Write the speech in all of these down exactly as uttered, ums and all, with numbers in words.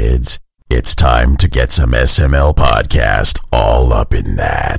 kids. It's time to get some S M L podcast all up in that.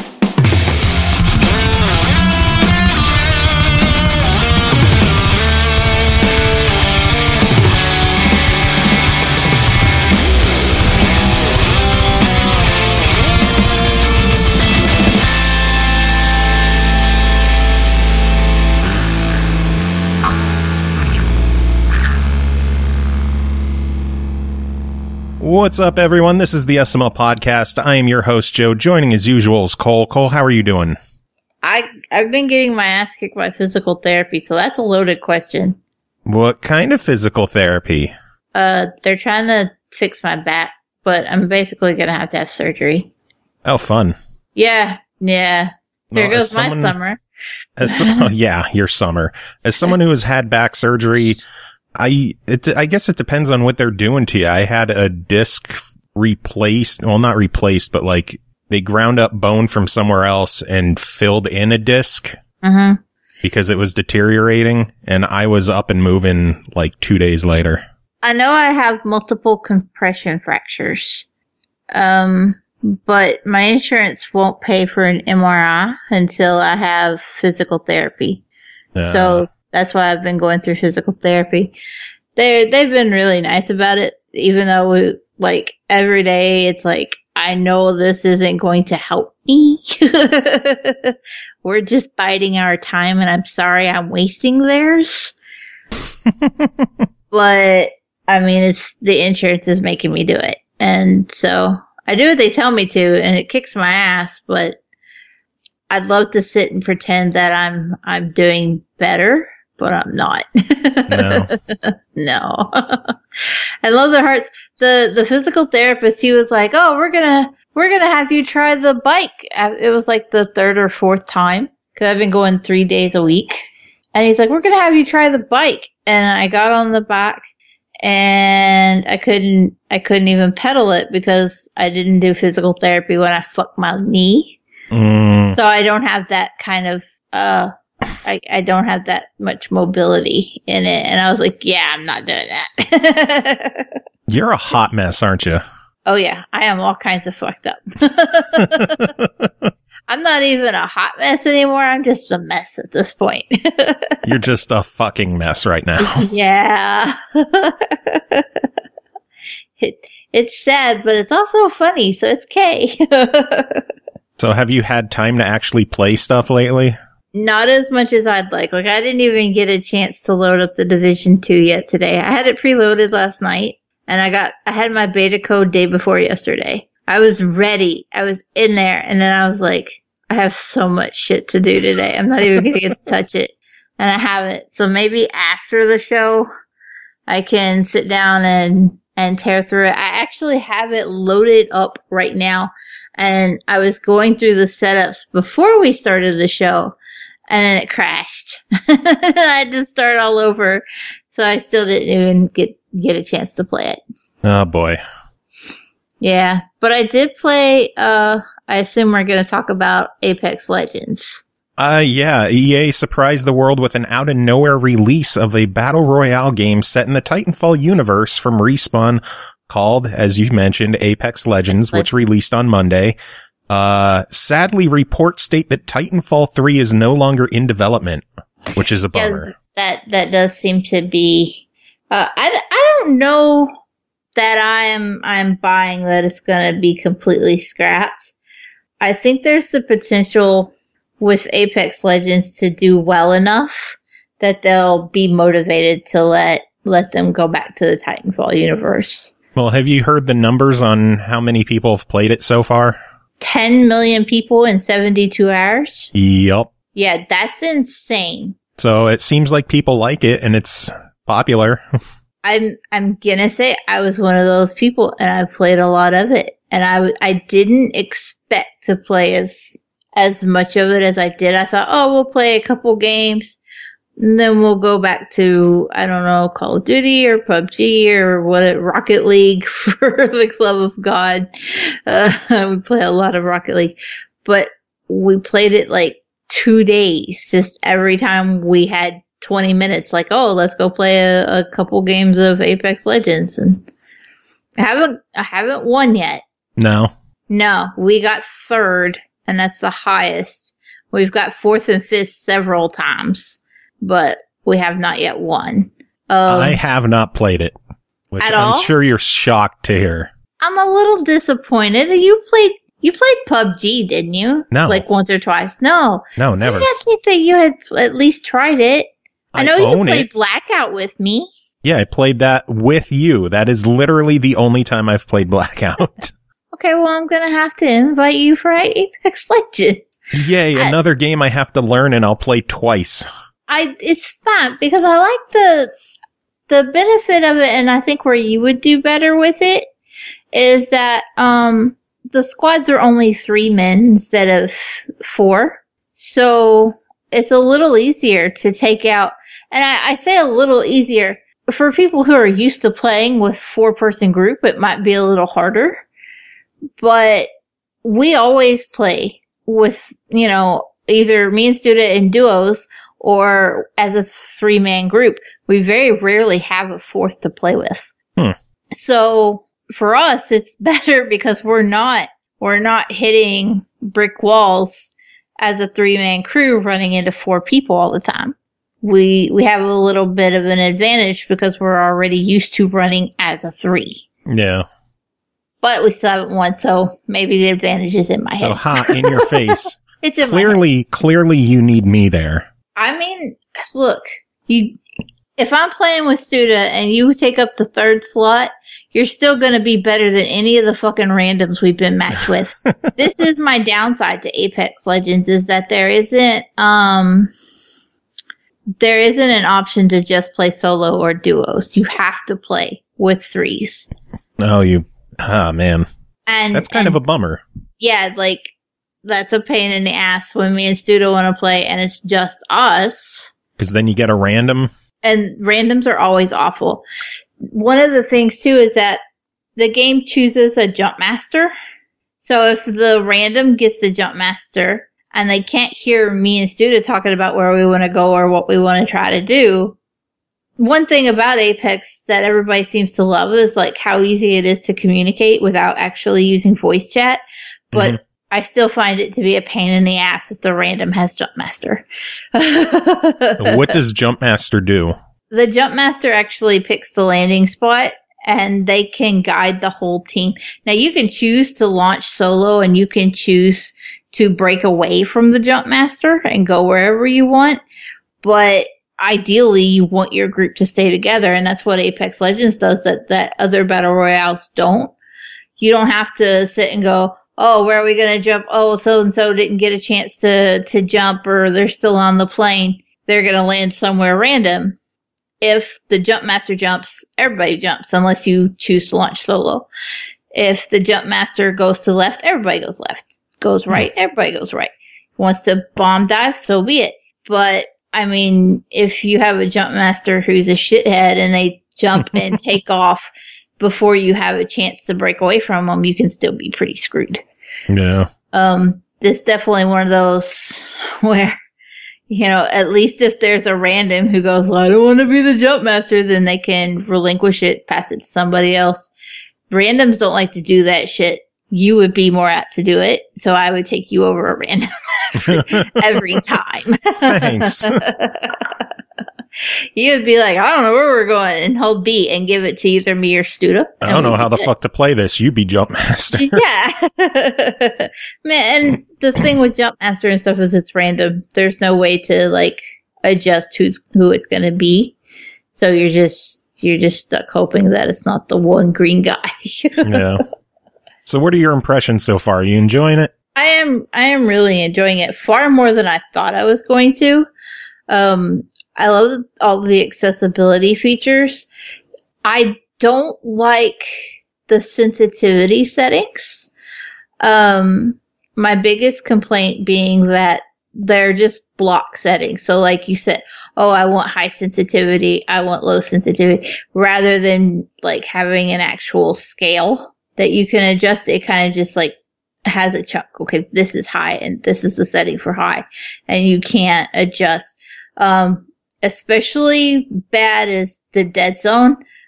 What's up, everyone? This is the S M L Podcast. I am your host, Joe. Joining as usual is Cole. Cole, how are you doing? I, I've been getting my ass kicked by physical therapy, so that's a loaded question. What kind of physical therapy? Uh, they're trying to fix my back, but I'm basically going to have to have surgery. Oh, fun. Yeah, yeah. There Well, goes my someone- summer. As some, oh, yeah, your summer. As someone who has had back surgery, I it, I guess it depends on what they're doing to you. I had a disc replaced. Well, not replaced, but like they ground up bone from somewhere else and filled in a disc Mm-hmm. because it was deteriorating. And I was up and moving like two days later. I know I have multiple compression fractures, um, but my insurance won't pay for an M R I until I have physical therapy. Uh, So that's why I've been going through physical therapy. They they've been really nice about it, even though we, like every day it's like I know this isn't going to help me. We're just biding our time, and I'm sorry I'm wasting theirs. But I mean, it's the insurance is making me do it, and so I do what they tell me to, and it kicks my ass. But I'd love to sit and pretend that I'm I'm doing better. But I'm not. No. No. I love the hearts. The the physical therapist, he was like, "Oh, we're gonna we're gonna have you try the bike." It was like the third or fourth time because I've been going three days a week, and he's like, "We're gonna have you try the bike." And I got on the bike, and I couldn't I couldn't even pedal it because I didn't do physical therapy when I fucked my knee. Mm, So I don't have that kind of uh. I, I don't have that much mobility in it. And I was like, yeah, I'm not doing that. you're a hot mess, aren't you? Oh, yeah. I am all kinds of fucked up. I'm not even a hot mess anymore. I'm just a mess at this point. You're just a fucking mess right now. Yeah. it, it's sad, but it's also funny, so it's okay. So have you had time to actually play stuff lately? Not as much as I'd like. Like, I didn't even get a chance to load up the Division two yet today. I had it preloaded last night, and I got, I had my beta code day before yesterday. I was ready. I was in there, and then I was like, I have so much shit to do today. I'm not even going to get to touch it. And I haven't. So maybe after the show, I can sit down and, and tear through it. I actually have it loaded up right now, and I was going through the setups before we started the show. And then it crashed. I had to start all over. So I still didn't even get, get a chance to play it. Oh, boy. Yeah. But I did play, uh, I assume we're going to talk about Apex Legends. Uh, yeah, E A surprised the world with an out-of-nowhere release of a Battle Royale game set in the Titanfall universe from Respawn called, as you mentioned, Apex Legends, which released on Monday. Uh, sadly, reports state that Titanfall three is no longer in development, which is a bummer. Yeah, that, that does seem to be, uh, I, I don't know that I'm, I'm buying that it's going to be completely scrapped. I think there's the potential with Apex Legends to do well enough that they'll be motivated to let, let them go back to the Titanfall universe. Well, have you heard the numbers on how many people have played it so far? ten million people in seventy-two hours? Yup. Yeah, that's insane. So it seems like people like it and it's popular. I'm I'm gonna say I was one of those people, and I played a lot of it, and I w- I didn't expect to play as as much of it as I did. I thought, oh, we'll play a couple games, and then we'll go back to, I don't know, Call of Duty or P U B G or what, Rocket League for the love of God. Uh, we play a lot of Rocket League, but we played it like two days, just every time we had twenty minutes, like, oh, let's go play a, a couple games of Apex Legends. And I haven't, I haven't won yet. No. No, we got third, and that's the highest. We've got fourth and fifth several times, but we have not yet won. Um, I have not played it, which at I'm all? sure you're shocked to hear. I'm a little disappointed. You played, you played P U B G, didn't you? No. Like once or twice. No. No, never. I think that you had at least tried it. I, I know you own played it. Blackout with me. Yeah, I played that with you. That is literally the only time I've played Blackout. Okay, well, I'm going to have to invite you for Apex Legends. Yay, I- another game I have to learn and I'll play twice. I It's fun because I like the the benefit of it, and I think where you would do better with it is that um the squads are only three men instead of four. So it's a little easier to take out, and I, I say a little easier. For people who are used to playing with four-person group, it might be a little harder. But we always play with, you know, either me and Studa in duos or as a three-man group. We very rarely have a fourth to play with. Hmm. So for us, it's better because we're not we're not hitting brick walls as a three-man crew running into four people all the time. We we have a little bit of an advantage because we're already used to running as a three. Yeah. But we still haven't won, so maybe the advantage is in my So head. hot in your face. It's in my head. Clearly, clearly you need me there. I mean, look, you. If I'm playing with Studa and you take up the third slot, you're still going to be better than any of the fucking randoms we've been matched with. This is my downside to Apex Legends is that there isn't um there isn't an option to just play solo or duos. You have to play with threes. Oh, you, ah, man. And That's kind and, of a bummer. yeah, like that's a pain in the ass when me and Studa want to play and it's just us. Because then you get a random. And randoms are always awful. One of the things too is that the game chooses a jump master. So if the random gets the jump master and they can't hear me and Studa talking about where we want to go or what we want to try to do, one thing about Apex that everybody seems to love is like how easy it is to communicate without actually using voice chat. But Mhm. I still find it to be a pain in the ass if the random has jump master. What does Jumpmaster do? The jump master actually picks the landing spot and they can guide the whole team. Now you can choose to launch solo and you can choose to break away from the jump master and go wherever you want. But ideally you want your group to stay together, and that's what Apex Legends does that, that other battle royales don't. You don't have to sit and go, oh, where are we going to jump? Oh, so-and-so didn't get a chance to, to jump, or they're still on the plane. They're going to land somewhere random. If the jump master jumps, everybody jumps unless you choose to launch solo. If the jump master goes to left, everybody goes left. Goes right, everybody goes right. Wants to bomb dive, so be it. But, I mean, if you have a jump master who's a shithead and they jump and take off before you have a chance to break away from them, you can still be pretty screwed. Yeah. Um, this is definitely one of those where, you know, at least if there's a random who goes, I don't want to be the jump master, then they can relinquish it, pass it to somebody else. Randoms don't like to do that shit. You would be more apt to do it, so I would take you over a random every, every time. Thanks. You would be like, I don't know where we're going, and hold B and give it to either me or Studa. I don't know how the fuck to play this. You be Jumpmaster. Yeah. Man, and the thing with Jumpmaster and stuff is it's random. There's no way to like adjust who's who it's gonna be. So you're just you're just stuck hoping that it's not the one green guy. Yeah. So what are your impressions so far? Are you enjoying it? I am I am really enjoying it far more than I thought I was going to. Um I love all the accessibility features. I don't like the sensitivity settings. Um, my biggest complaint being that they're just block settings. So like you said, oh, I want high sensitivity, I want low sensitivity, rather than like having an actual scale that you can adjust. It kind of just like has a chunk. Okay, this is high and this is the setting for high, and you can't adjust. Um, Especially bad is the dead zone.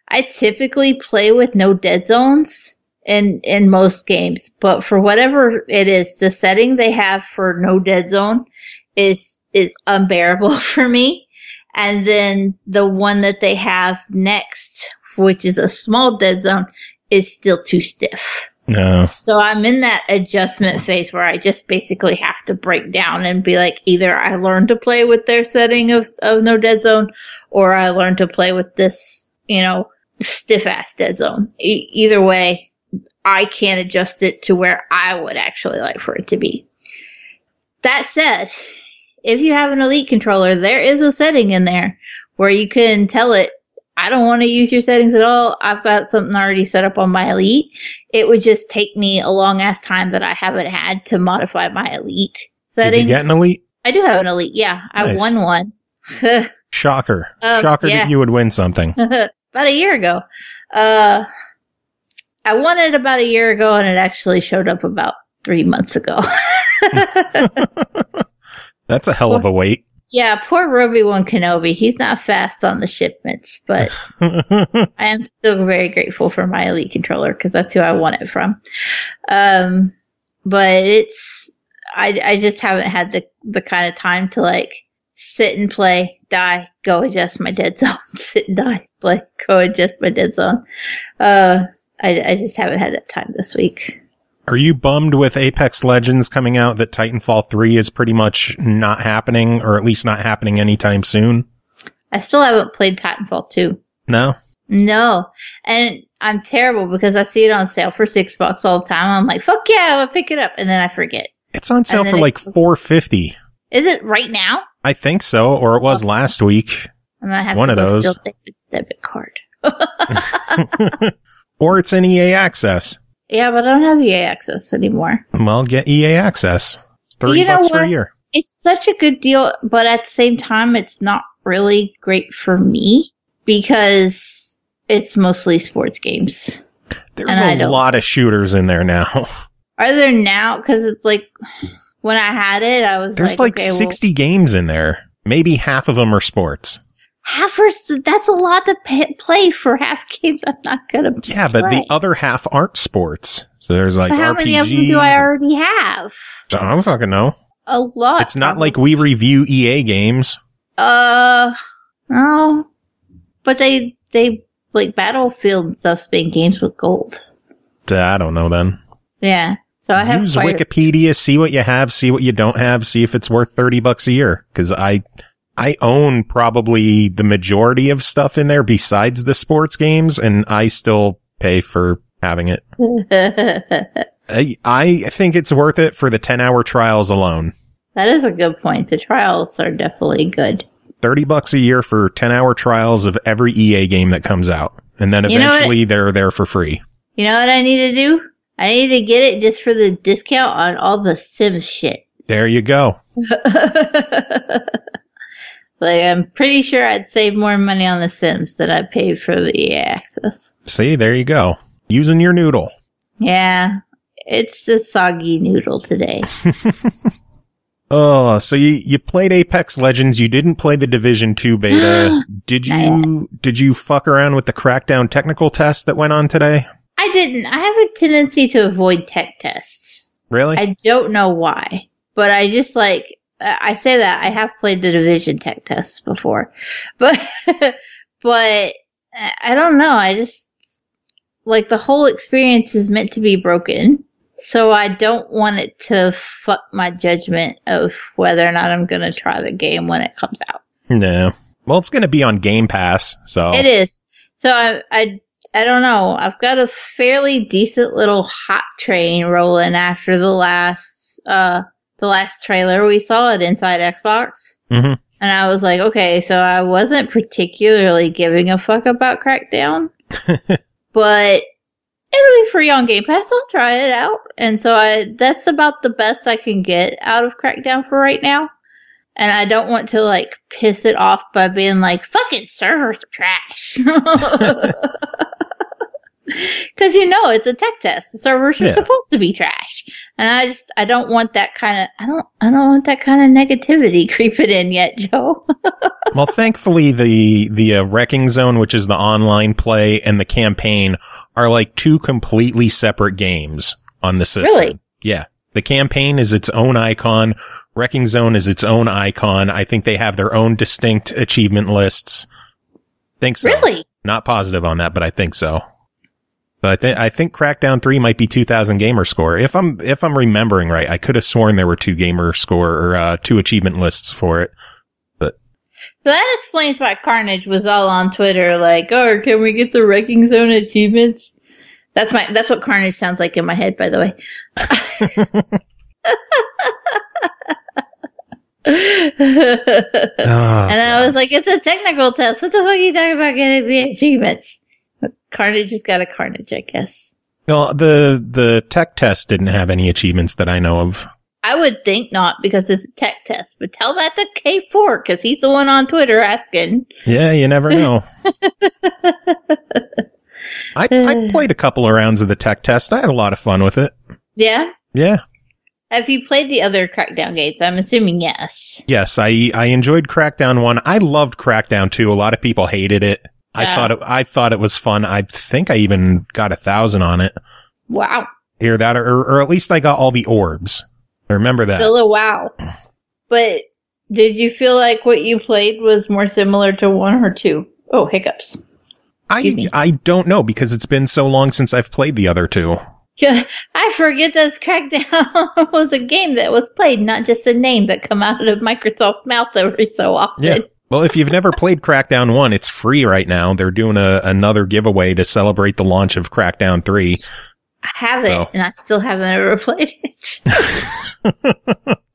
I typically play with no dead zones in, in most games, but for whatever it is, the setting they have for no dead zone is, is unbearable for me. And then the one that they have next, which is a small dead zone, is still too stiff. No. So I'm in that adjustment phase where I just basically have to break down and be like, either I learn to play with their setting of, of no dead zone, or I learn to play with this, you know, stiff ass dead zone. E- either way, I can't adjust it to where I would actually like for it to be. That said, if you have an Elite controller, there is a setting in there where you can tell it, I don't want to use your settings at all. I've got something already set up on my Elite. It would just take me a long ass time that I haven't had to modify my Elite settings. Did you get an Elite? I do have an Elite, yeah. I Nice. won one. Shocker. Um, Shocker yeah. that you would win something. About a year ago. Uh, I won it about a year ago, and it actually showed up about three months ago. That's a hell of a wait. Yeah, poor Obi-Wan Kenobi. He's not fast on the shipments, but I am still very grateful for my Elite controller because that's who I won it from. Um, but it's, I, I just haven't had the, the kind of time to like sit and play, die, go adjust my dead zone, sit and die, play, go adjust my dead zone. Uh, I, I just haven't had that time this week. Are you bummed with Apex Legends coming out that Titanfall three is pretty much not happening, or at least not happening anytime soon? I still haven't played Titanfall two. No? No. And I'm terrible because I see it on sale for six bucks all the time. I'm like, fuck yeah, I'm gonna pick it up. And then I forget. It's on sale And then for it- like four fifty. Is it right now? I think so, or it was last week. I'm gonna have One to of go those. steal David's debit card. Or it's in E A Access. Yeah, but I don't have E A access anymore. Well, get E A Access. It's thirty You know bucks for a what? year. It's such a good deal, but at the same time, it's not really great for me because it's mostly sports games. There's And I a don't- lot of shooters in there now. Are there now? Because it's like, when I had it, I was There's like, like, okay, sixty games in there. Maybe half of them are sports. half or s- that's a lot to pay, play for half games I'm not gonna play. Yeah, but the other half aren't sports. So there's like But how R P Gs. many of them do I already have? I don't fucking know. A lot. It's not probably. like we review E A games. Uh, no. But they, they, like, Battlefield and stuff's been games with gold. I don't know then. Yeah. So I have Use quite a- Wikipedia, see what you have, see what you don't have, see if it's worth thirty bucks a year. Cause I, I own probably the majority of stuff in there besides the sports games, and I still pay for having it. I, I think it's worth it for the ten hour trials alone. That is a good point. The trials are definitely good. thirty bucks a year for ten hour trials of every E A game that comes out. And then You know what? eventually they're there for free. You know what I need to do? I need to get it just for the discount on all the Sims shit. There you go. Like, I'm pretty sure I'd save more money on the Sims than I paid for the E A access. See, there you go. Using your noodle. Yeah. It's a soggy noodle today. Oh, so you, you played Apex Legends. You didn't play the Division two beta. Did you, did you fuck around with the Crackdown technical test that went on today? I didn't. I have a tendency to avoid tech tests. Really? I don't know why, but I just like, I say that I have played the Division tech tests before, but, but I don't know. I just, like, the whole experience is meant to be broken. So I don't want it to fuck my judgment of whether or not I'm going to try the game when it comes out. No. Well, it's going to be on Game Pass, so. It is. So I, I, I don't know. I've got a fairly decent little hot train rolling after the last, uh, the last trailer we saw at Inside Xbox. Mm-hmm. And I was like, okay, so I wasn't particularly giving a fuck about Crackdown, but it'll be free on Game Pass. I'll try it out. And so I, that's about the best I can get out of Crackdown for right now. And I don't want to, like, piss it off by being like, fucking servers are trash. Because, you know, it's a tech test. The servers are Yeah. supposed to be trash. And I just, I don't want that kind of, I don't, I don't want that kind of negativity creeping in yet, Joe. Well, thankfully, the the uh, Wrecking Zone, which is the online play, and the campaign are like two completely separate games on the system. Really? Yeah. The campaign is its own icon. Wrecking Zone is its own icon. I think they have their own distinct achievement lists. Think so. Really? Not positive on that, but I think so. But I think I think Crackdown three might be two thousand gamer score. If I'm if I'm remembering right, I could have sworn there were two gamer score or uh, two achievement lists for it. But so that explains why Carnage was all on Twitter, like, "Oh, can we get the Wrecking Zone achievements?" That's my that's what Carnage sounds like in my head, by the way. oh, and I was like, "It's a technical test. What the fuck are you talking about getting the achievements?" Carnage has got a Carnage, I guess. Well, the the tech test didn't have any achievements that I know of. I would think not, because it's a tech test. But tell that to K four, because he's the one on Twitter asking. Yeah, you never know. I, I played a couple of rounds of the tech test. I had a lot of fun with it. Yeah? Yeah. Have you played the other Crackdown games? I'm assuming yes. Yes, I I enjoyed Crackdown one. I loved Crackdown two. A lot of people hated it. I Yeah. thought it, I thought it was fun. I think I even got a thousand on it. Wow. Hear that? Or, or at least I got all the orbs. I remember that. Still a wow. But did you feel like what you played was more similar to one or two? Oh, hiccups. Excuse I me. I don't know because it's been so long since I've played the other two. Yeah, I forget that Crackdown was a game that was played, not just a name that come out of Microsoft's mouth every so often. Yeah. Well, if you've never played Crackdown one, it's free right now. They're doing a, another giveaway to celebrate the launch of Crackdown three. I have it, Oh. and I still haven't ever played it.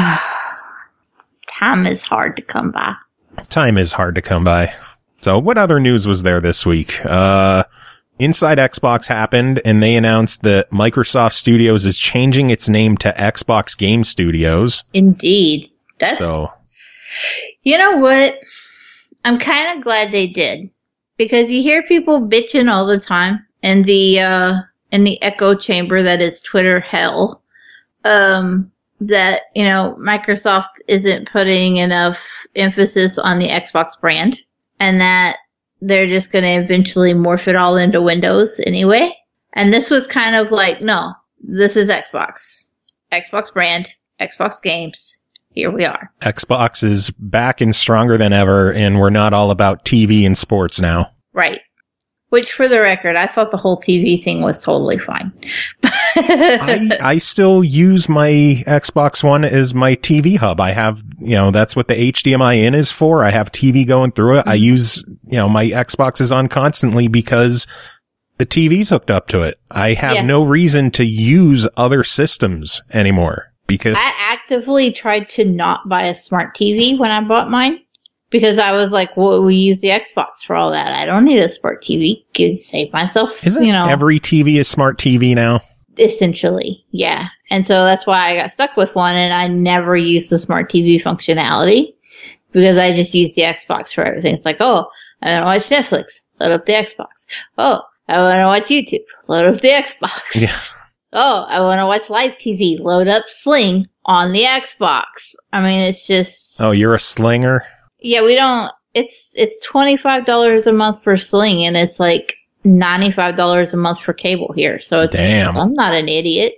Time is hard to come by. Time is hard to come by. So what other news was there this week? Uh, Inside Xbox happened, and they announced that Microsoft Studios is changing its name to Xbox Game Studios. Indeed. That's, So, you know what? I'm kind of glad they did, because you hear people bitching all the time in the, uh, in the echo chamber that is Twitter hell, um, that, you know, Microsoft isn't putting enough emphasis on the Xbox brand, and that they're just going to eventually morph it all into Windows anyway. And this was kind of like, no, this is Xbox. Xbox brand, Xbox games. Here we are. Xbox is back and stronger than ever, and we're not all about T V and sports now. Right. Which, for the record, I thought the whole T V thing was totally fine. I, I still use my Xbox One as my T V hub. I have, you know, that's what the H D M I in is for. I have T V going through it. I use, you know, my Xbox is on constantly because the T V's hooked up to it. I have Yeah. no reason to use other systems anymore because I actively tried to not buy a smart T V when I bought mine, because I was like, well, we use the Xbox for all that. I don't need a smart T V. Could save myself, isn't you know. every T V a smart T V now? Essentially, yeah. And so that's why I got stuck with one, and I never used the smart T V functionality, because I just use the Xbox for everything. It's like, oh, I want to watch Netflix, load up the Xbox. Oh, I want to watch YouTube, load up the Xbox. Yeah. Oh, I want to watch live T V, load up Sling on the Xbox. I mean, it's just, Oh, you're a slinger? yeah, we don't, it's, it's twenty-five dollars a month for Sling, and it's like ninety-five dollars a month for cable here. So it's, Damn. I'm not an idiot.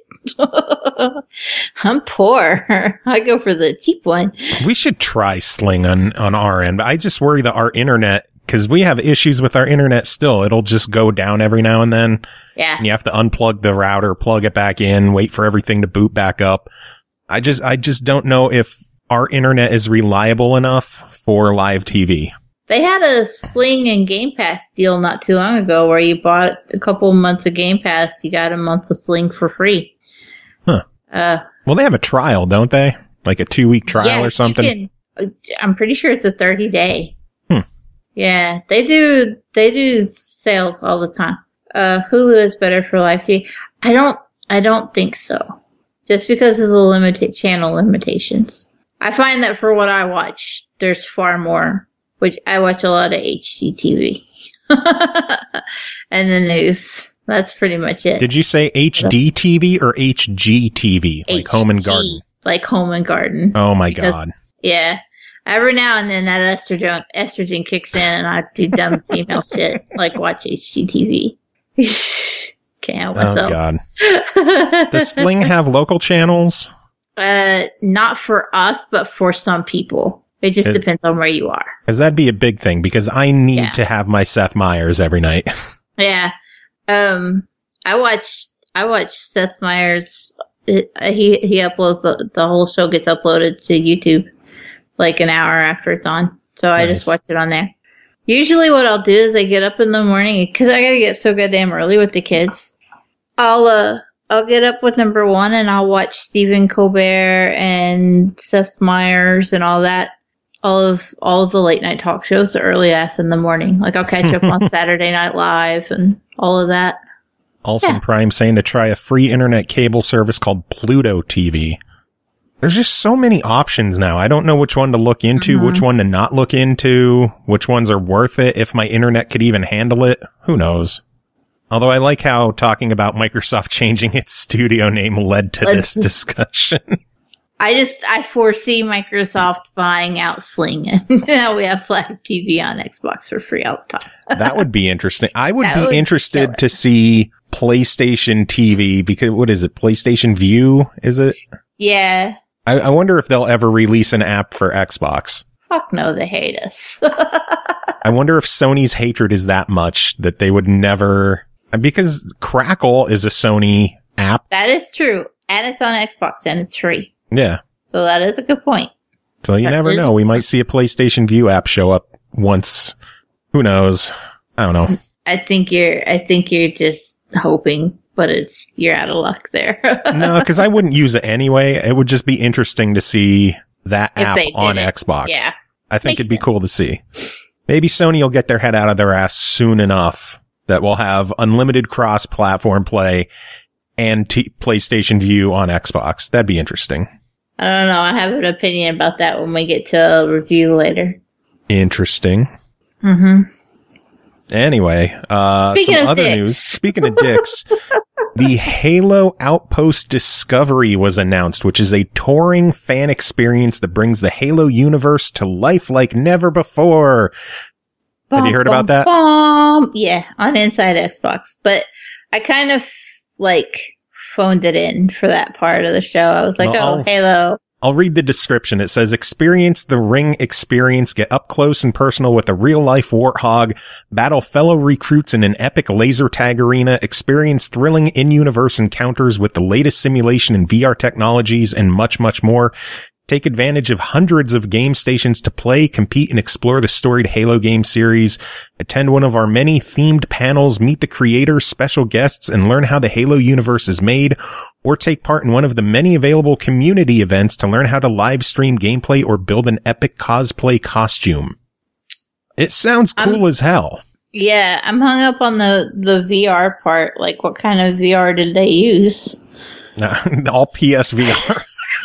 I'm poor. I go for the cheap one. We should try Sling on, on our end. I just worry that our internet, because we have issues with our internet still. It'll just go down every now and then. Yeah. And you have to unplug the router, plug it back in, wait for everything to boot back up. I just, I just don't know if our internet is reliable enough for live T V. They had a Sling and Game Pass deal not too long ago where you bought a couple months of Game Pass, you got a month of Sling for free. Huh. Uh, Well, they have a trial, don't they? Like a two week trial yeah, or something? you can, I'm pretty sure it's a thirty day. Hmm. Yeah, they do, they do sales all the time. Uh, Hulu is better for live T V. I don't, I don't think so. Just because of the limited channel limitations. I find that for what I watch, there's far more, which I watch a lot of H D T V. And the news. That's pretty much it. Did you say H D T V or H G T V? Like H G, Home and Garden? Like Home and Garden. Oh my Because, God. Yeah. Every now and then that estrogen, estrogen kicks in and I do dumb female shit, like watch H G T V. Can't help Oh myself. God. Does Sling have local channels? Uh, not for us, but for some people. It just Is- depends on where you are. Because that'd be a big thing, because I need Yeah. to have my Seth Meyers every night. Yeah. Um, I watch, I watch Seth Meyers. It, he, he uploads the, the whole show gets uploaded to YouTube like an hour after it's on. So I Nice. just watch it on there. Usually what I'll do is I get up in the morning because I gotta get up so goddamn early with the kids. I'll, uh, I'll get up with number one and I'll watch Stephen Colbert and Seth Meyers and all that. All of all of the late night talk shows, the early ass in the morning. Like I'll catch up on Saturday Night Live and all of that. Olsen Yeah. Prime saying to try a free internet cable service called Pluto T V. There's just so many options now. I don't know which one to look into, Mhm. which one to not look into, which ones are worth it, if my internet could even handle it. Who knows? Although I like how talking about Microsoft changing its studio name led to Led this to- discussion. I just I foresee Microsoft buying out Sling and now we have Flag T V on Xbox for free all the time. That would be interesting. I would That be would interested kill it. to see PlayStation T V because what is it? PlayStation View? Is it? Yeah. I, I wonder if they'll ever release an app for Xbox. Fuck no, they hate us. I wonder if Sony's hatred is that much that they would never, because Crackle is a Sony app. That is true. And it's on Xbox and it's free. Yeah. So that is a good point. So you That never is- know. We might see a PlayStation View app show up once. Who knows? I don't know. I think you're I think you're just hoping, but it's you're out of luck there. No, because I wouldn't use it anyway. It would just be interesting to see that If app they did on it. Xbox. Yeah. I think Makes it'd be sense. cool to see. Maybe Sony will get their head out of their ass soon enough that we'll have unlimited cross-platform play and t- PlayStation View on Xbox. That'd be interesting. I don't know. I have an opinion about that when we get to a review later. Interesting. Mm-hmm. Anyway, uh, Speaking some of other dicks. news. Speaking of dicks, the Halo Outpost Discovery was announced, which is a touring fan experience that brings the Halo universe to life like never before. Have you heard about that? Bum. Yeah, on Inside Xbox. But I kind of like phoned it in for that part of the show. I was like, Well, oh, I'll- Halo. I'll read the description. It says, experience the Ring experience, get up close and personal with a real-life warthog, battle fellow recruits in an epic laser tag arena, experience thrilling in-universe encounters with the latest simulation and V R technologies, and much, much more. Take advantage of hundreds of game stations to play, compete, and explore the storied Halo game series. Attend one of our many themed panels, meet the creators, special guests, and learn how the Halo universe is made. Or take part in one of the many available community events to learn how to live stream gameplay or build an epic cosplay costume. It sounds cool I'm- as hell. Yeah, I'm hung up on the, the V R part. Like, what kind of V R did they use? All P S V R.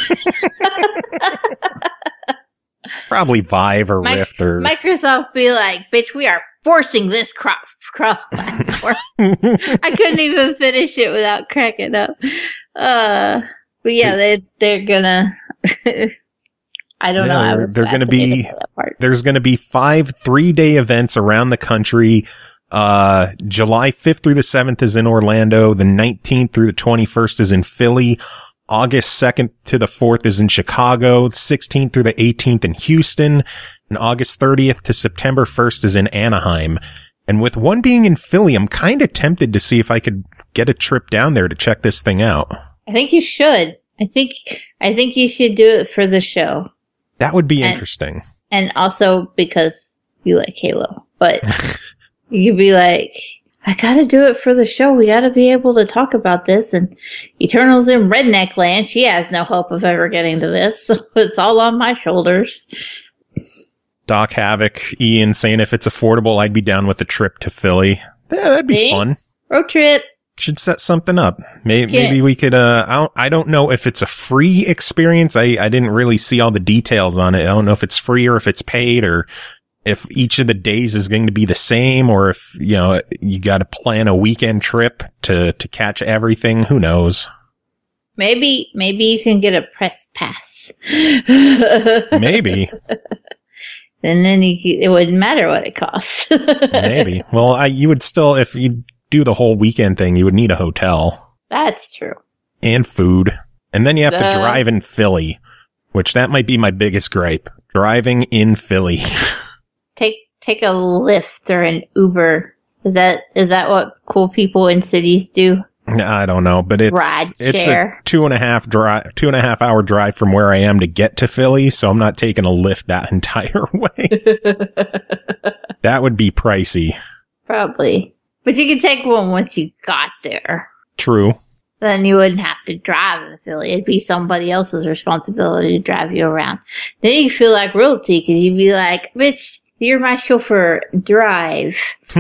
Probably Vive or Mi- Rift or... Microsoft be like, bitch, we are forcing this cro- cross-platform. I couldn't even finish it without cracking up. Uh, but yeah, they, they're gonna... I don't know. I They're, was they're going to fascinated be, by that part. there's going to be five three-day events around the country. Uh, July fifth through the seventh is in Orlando. The nineteenth through the twenty-first is in Philly. August second to the fourth is in Chicago. sixteenth through the eighteenth in Houston. And August thirtieth to September first is in Anaheim. And with one being in Philly, I'm kind of tempted to see if I could get a trip down there to check this thing out. I think you should. I think I think you should do it for the show. That would be And- interesting. And also because you like Halo. But you could be like, I gotta do it for the show. We gotta be able to talk about this. And Eternal's in Redneck Land. She has no hope of ever getting to this. So it's all on my shoulders. Doc Havoc, Ian saying if it's affordable, I'd be down with a trip to Philly. Yeah, that'd be See? fun. Road trip. Should set something up. Maybe, Yeah. maybe we could, uh, I don't, I don't know if it's a free experience. I, I didn't really see all the details on it. I don't know if it's free or if it's paid or if each of the days is going to be the same, or if, you know, you got to plan a weekend trip to, to catch everything. Who knows? Maybe, maybe you can get a press pass. Maybe. And then you, it wouldn't matter what it costs. Maybe. Well, I, you would still, if you do the whole weekend thing, you would need a hotel. That's true. And food. And then you have the- to drive in Philly, which that might be my biggest gripe. Driving in Philly. Take, take a Lyft or an Uber. Is that, is that what cool people in cities do? I don't know, but it's, Ride it's share. a two and a half drive, two and a half hour drive from where I am to get to Philly. So I'm not taking a Lyft that entire way. That would be pricey. Probably. But you could take one once you got there. True. Then you wouldn't have to drive to Philly. It'd be somebody else's responsibility to drive you around. Then you feel like royalty because you'd be like, bitch, you're my chauffeur. Drive.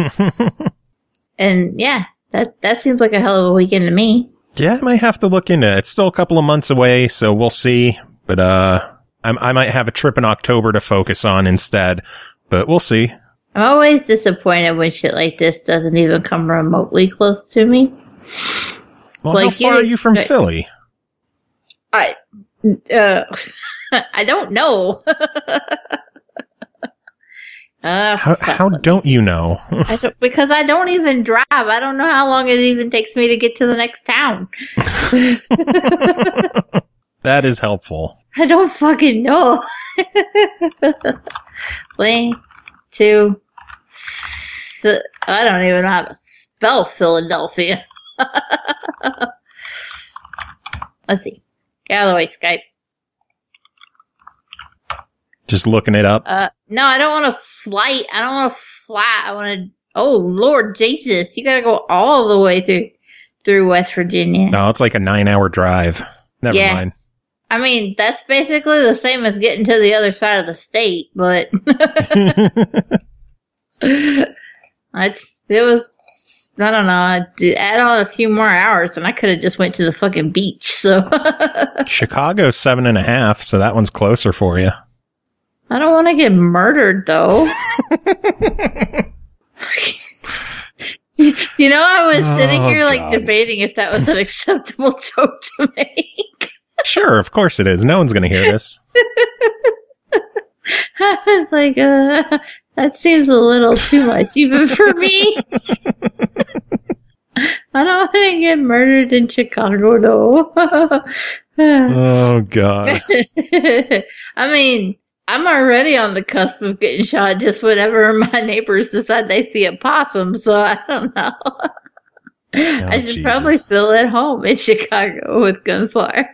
And yeah, that, that seems like a hell of a weekend to me. Yeah, I might have to look into it. It's still a couple of months away, so we'll see. But, uh, I, I might have a trip in October to focus on instead, but we'll see. I'm always disappointed when shit like this doesn't even come remotely close to me. Well, Like, how far you- are you from Philly? I, uh, I don't know. uh, How, how don't you know? I don't, because I don't even drive. I don't know how long it even takes me to get to the next town. That is helpful. I don't fucking know. One, two, th- I don't even know how to spell Philadelphia. Let's see. Get out of the way, Skype. Just looking it up. Uh, no, I don't want to flight. I don't want to fly. I want to. Oh Lord Jesus! You gotta go all the way through through West Virginia. No, it's like a nine hour drive. Never Yeah. mind. I mean, that's basically the same as getting to the other side of the state, but it's, it was. I don't know. I did add on a few more hours, and I could have just went to the fucking beach. So Chicago's seven and a half, so that one's closer for you. I don't want to get murdered, though. You know, I was Oh, sitting here like God. debating if that was an acceptable joke to make. Sure, of course it is. No one's going to hear this. I was like, uh, that seems a little too much even for me. I don't want to get murdered in Chicago, though. Oh, God. I mean, I'm already on the cusp of getting shot just whenever my neighbors decide they see a possum, so I don't know. Oh, I should Jesus. probably feel at home in Chicago with gunfire.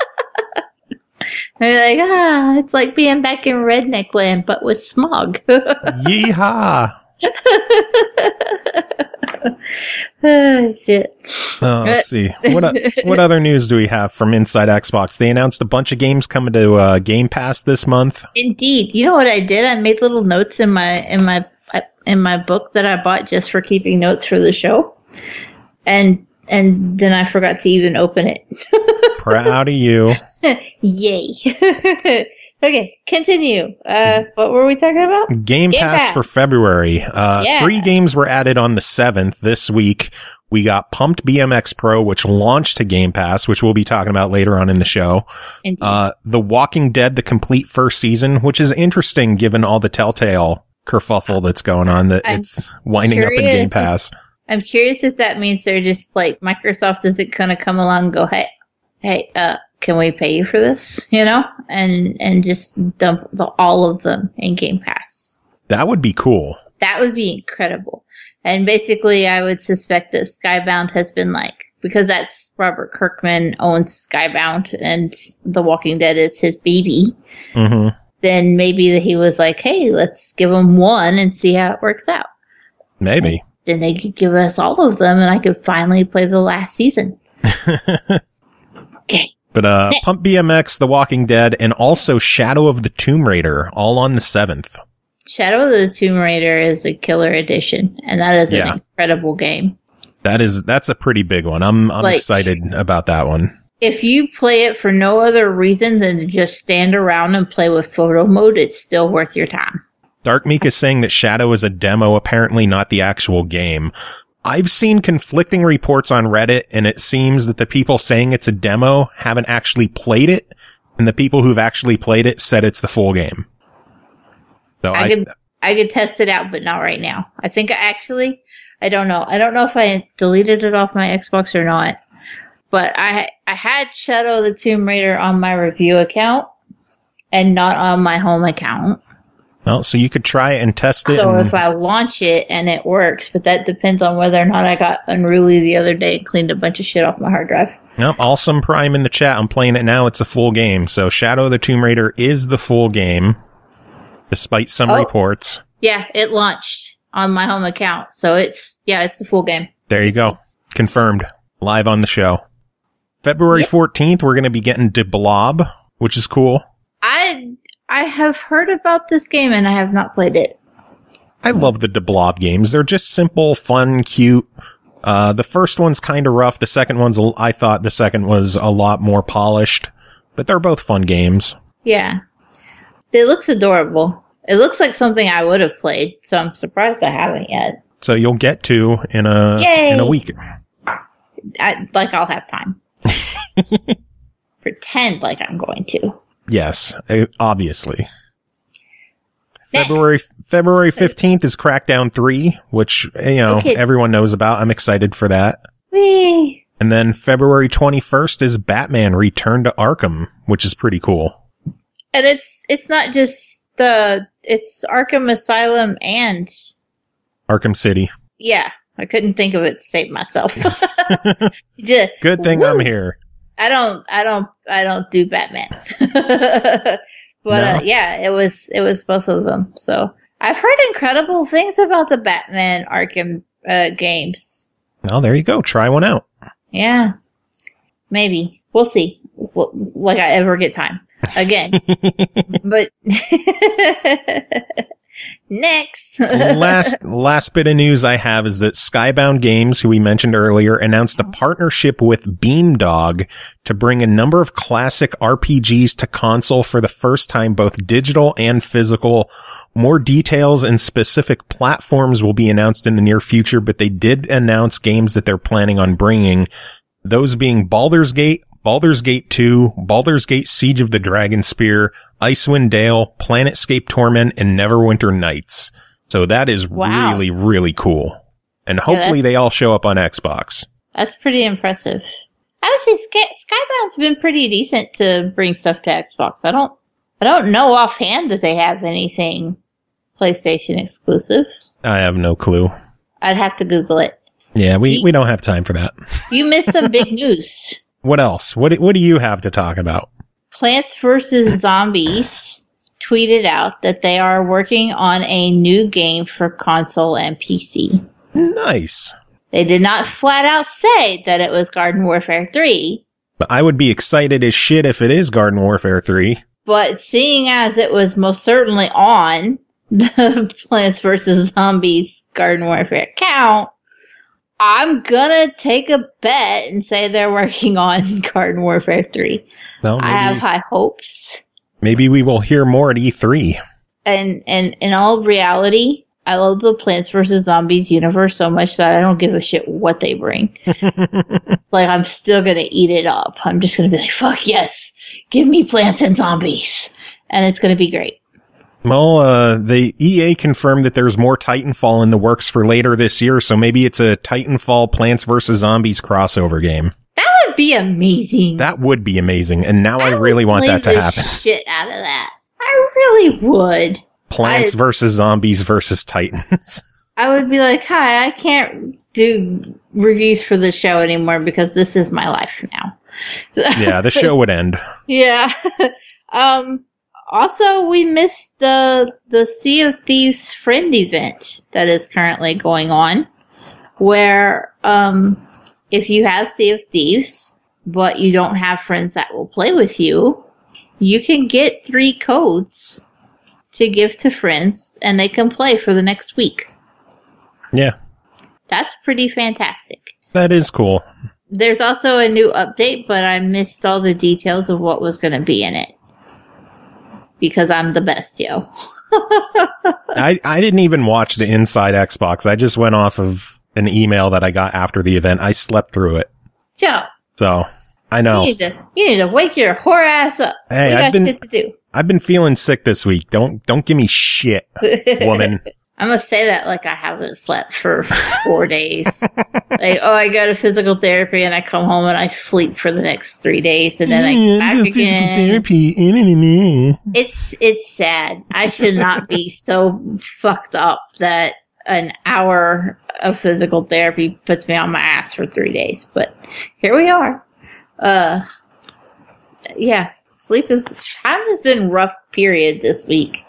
I'd be like, ah, it's like being back in redneck land, but with smog. Yeehaw. Oh, shit. Oh, let's see. What o- what other news do we have from Inside Xbox? They announced a bunch of games coming to uh, Game Pass this month. Indeed. You know what I did? I made little notes in my in my in my book that I bought just for keeping notes for the show, and and then I forgot to even open it. Proud of you. Yay! Okay, continue. Uh, what were we talking about? Game, Game Pass, Pass. for February. Uh, Yeah. Three games were added on the seventh this week. We got Pumped B M X Pro, which launched to Game Pass, which we'll be talking about later on in the show. Indeed. Uh, The Walking Dead, the complete first season, which is interesting given all the Telltale kerfuffle that's going on, that I'm it's winding up in curious. Game Pass. I'm curious if that means they're just like Microsoft isn't gonna come along and go, hey, hey, uh, can we pay you for this? You know, and and just dump the, all of them in Game Pass. That would be cool. That would be incredible. And basically, I would suspect that Skybound has been like, because that's Robert Kirkman owns Skybound and The Walking Dead is his baby. Mm-hmm. Then maybe that he was like, hey, let's give them one and see how it works out. Maybe. Then they could give us all of them and I could finally play the last season. Okay. But uh, Next. Pump B M X, The Walking Dead, and also Shadow of the Tomb Raider, all on the seventh. Shadow of the Tomb Raider is a killer edition, and that is Yeah. an incredible game. That is, that's a pretty big one. I'm, I'm Like- excited about that one. If you play it for no other reason than to just stand around and play with photo mode, it's still worth your time. Dark Meek is saying that Shadow is a demo, apparently not the actual game. I've seen conflicting reports on Reddit, and it seems that the people saying it's a demo haven't actually played it, and the people who've actually played it said it's the full game. So I, I could I could test it out, but not right now. I think I actually, I don't know. I don't know if I deleted it off my Xbox or not, but I I had Shadow the Tomb Raider on my review account and not on my home account. Well, so you could try it and test it. So and... if I launch it and it works, but that depends on whether or not I got Unruly the other day and cleaned a bunch of shit off my hard drive. Nope, Awesome Prime in the chat. I'm playing it now. It's a full game. So Shadow of the Tomb Raider is the full game, despite some Oh. reports. Yeah, it launched on my home account. So it's, yeah, it's the full game. There you go. Confirmed. Live on the show. February Yep. fourteenth, we're going to be getting De Blob, which is cool. I I have heard about this game and I have not played it. I love the De Blob games. They're just simple, fun, cute. Uh, the first one's kind of rough. The second one's, a- I thought the second was a lot more polished, but they're both fun games. Yeah. It looks adorable. It looks like something I would have played, so I'm surprised I haven't yet. So you'll get to in a, Yay! in a week. I, like I'll have time. Pretend like I'm going to. Yes, uh, obviously. Next. February February fifteenth is Crackdown three, which, you know, Okay. everyone knows about. I'm excited for that. Whee! And then February twenty-first is Batman Return to Arkham, which is pretty cool. And it's it's not just the it's Arkham Asylum and Arkham City. yeah, I couldn't think of it to save myself. Just- Good thing woo! I'm here. I don't I don't I don't do Batman. But uh, No. yeah, it was it was both of them. So I've heard incredible things about the Batman Arkham uh, games. Well, there you go. Try one out. Yeah, maybe we'll see. Wh- Like I ever get time again, but next. last last bit of news I have is that Skybound Games, who we mentioned earlier, announced a partnership with Beamdog to bring a number of classic R P Gs to console for the first time, both digital and physical. More details and specific platforms will be announced in the near future, but they did announce games that they're planning on bringing, those being Baldur's Gate, Baldur's Gate two, Baldur's Gate Siege of the Dragonspear, Icewind Dale, Planetscape Torment, and Neverwinter Nights. So that is Wow. really, really cool. And hopefully that's- they all show up on Xbox. That's pretty impressive. I would say Sky- Skybound's been pretty decent to bring stuff to Xbox. I don't, I don't know offhand that they have anything PlayStation exclusive. I have no clue. I'd have to Google it. Yeah, we, we don't have time for that. You missed some big news. What else? What, do- what do you have to talk about? Plants vs. Zombies tweeted out that they are working on a new game for console and P C. Nice. They did not flat out say that it was Garden Warfare three, But I would be excited as shit if it is Garden Warfare three. but seeing as it was most certainly on the Plants vs. Zombies Garden Warfare account, I'm gonna take a bet and say they're working on Garden Warfare three. No, I have maybe, high hopes. maybe we will hear more at E three. And, and in all reality, I love the Plants vs. Zombies universe so much that I don't give a shit what they bring. It's like I'm still gonna eat it up. I'm just gonna be like, fuck yes, give me plants and zombies. And it's gonna be great. Well, uh, the E A confirmed that there's more Titanfall in the works for later this year, so maybe it's a Titanfall Plants vs. Zombies crossover game. That would be amazing. That would be amazing, and now I, would really want play that to the happen. Shit out of that. I really would. Plants I- versus Zombies versus Titans. I would be like, hi, I can't do reviews for the show anymore because this is my life now. Yeah, the show would end. Yeah. um, also, we missed the the Sea of Thieves friend event that is currently going on, where um, if you have Sea of Thieves, but you don't have friends that will play with you, you can get three codes to give to friends, and they can play for the next week. Yeah, That's pretty fantastic. that is cool. There's also a new update, but I missed all the details of what was going to be in it. Because I'm the best, yo. I, I didn't even watch the Inside Xbox. I just went off of an email that I got after the event. I slept through it. Joe. So, I know. You need to, you need to wake your whore ass up. Hey, we got I've been, shit to do. I've been feeling sick this week. Don't, don't give me shit, woman. I'm going to say that like I haven't slept for four days. Like, oh, I go to physical therapy and I come home and I sleep for the next three days and then I come back again. Therapy. It's, it's sad. I should not be so fucked up that an hour of physical therapy puts me on my ass for three days. But here we are. Uh, yeah, sleep is, time has been rough period this week.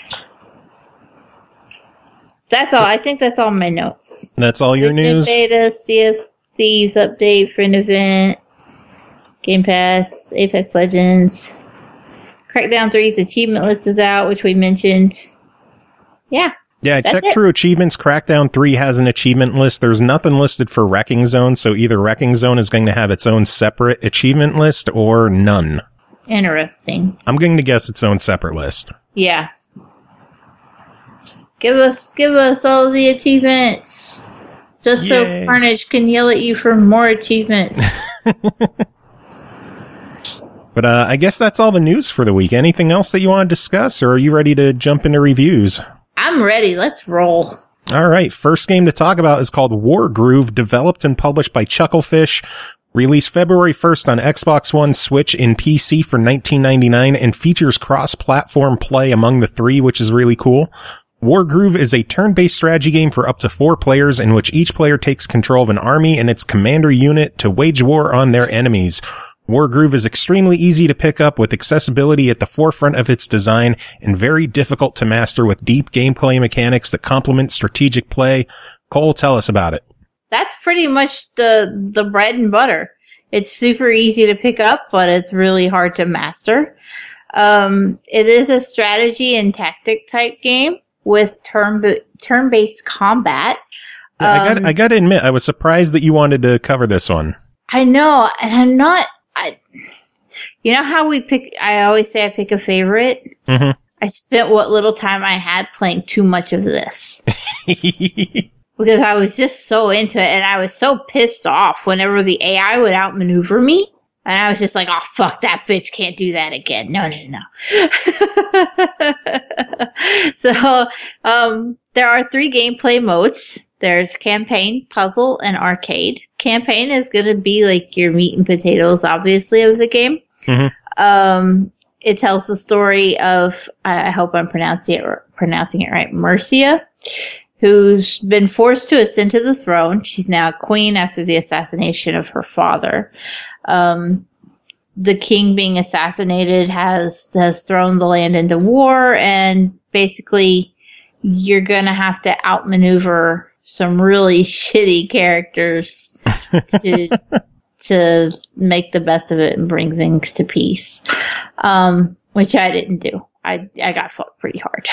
That's all. I think that's all my notes. That's all your Infinite news? Beta, Sea of Thieves update, friend event, Game Pass, Apex Legends. Crackdown three's achievement list is out, which we mentioned. Yeah. Yeah, I that's checked it. True Achievements. Crackdown three has an achievement list. There's nothing listed for Wrecking Zone, so either Wrecking Zone is going to have its own separate achievement list or none. Interesting. I'm going to guess its own separate list. Yeah. Give us, give us all the achievements. Just Yay. so Carnage can yell at you for more achievements. But uh, I guess that's all the news for the week. Anything else that you want to discuss, or are you ready to jump into reviews? I'm ready. Let's roll. All right. First game to talk about is called Wargroove, developed and published by Chucklefish. Released February first on Xbox One, Switch, and P C for nineteen ninety-nine and features cross-platform play among the three, which is really cool. Wargroove is a turn-based strategy game for up to four players in which each player takes control of an army and its commander unit to wage war on their enemies. Wargroove is extremely easy to pick up with accessibility at the forefront of its design and very difficult to master with deep gameplay mechanics that complement strategic play. Cole, tell us about it. That's pretty much the the bread and butter. It's super easy to pick up, but it's really hard to master. Um, it is a strategy and tactic type game with turn turn-based combat. Yeah, I got Um, I got to admit, I was surprised that you wanted to cover this one. I know, and I'm not. I, you know how we pick? I always say I pick a favorite. Mm-hmm. I spent what little time I had playing too much of this because I was just so into it, and I was so pissed off whenever the A I would outmaneuver me. And I was just like, oh, fuck, that bitch can't do that again. No, no, no. So, um, there are three gameplay modes. There's campaign, puzzle, and arcade. Campaign is going to be like your meat and potatoes, obviously, of the game. Mm-hmm. Um, it tells the story of, I hope I'm pronouncing it, pronouncing it right, Mercia, who's been forced to ascend to the throne. She's now a queen after the assassination of her father. Um, the king being assassinated has, has thrown the land into war, and basically you're going to have to outmaneuver some really shitty characters to, to make the best of it and bring things to peace. Um, which I didn't do. I, I got fucked pretty hard.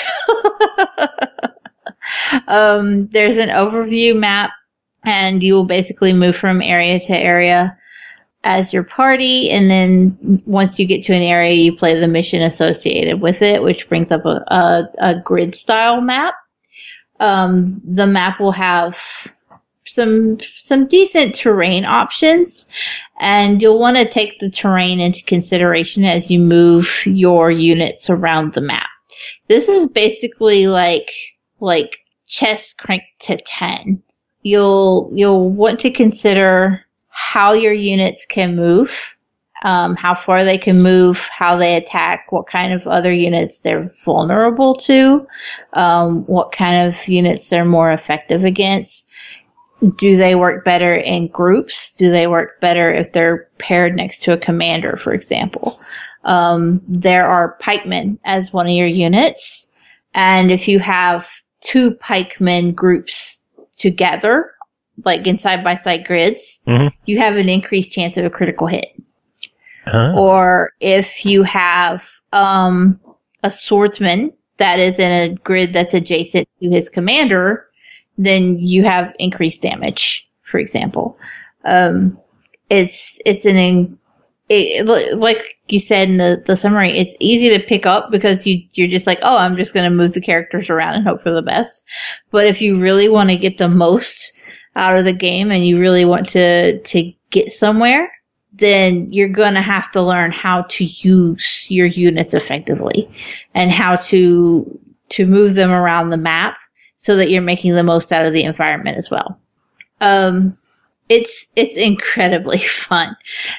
um, there's an overview map, and you will basically move from area to area as your party, and then once you get to an area, you play the mission associated with it, which brings up a, a, a grid style map. Um, the map will have some some decent terrain options, and you'll want to take the terrain into consideration as you move your units around the map. This is basically like like chess cranked to ten. You'll you'll want to consider how your units can move, um, how far they can move, how they attack, what kind of other units they're vulnerable to, um, what kind of units they're more effective against. Do they work better in groups? Do they work better if they're paired next to a commander, for example? Um, there are pikemen as one of your units, and if you have two pikemen groups together, like in side-by-side grids, mm-hmm. you have an increased chance of a critical hit. Oh. Or if you have um, a swordsman that is in a grid that's adjacent to his commander, then you have increased damage, for example. Um, it's it's an in, it, like you said in the, the summary, it's easy to pick up because you, you're just like, oh, I'm just going to move the characters around and hope for the best. But if you really want to get the most out of the game and you really want to, to get somewhere, then you're going to have to learn how to use your units effectively and how to, to move them around the map so that you're making the most out of the environment as well. Um, It's it's incredibly fun.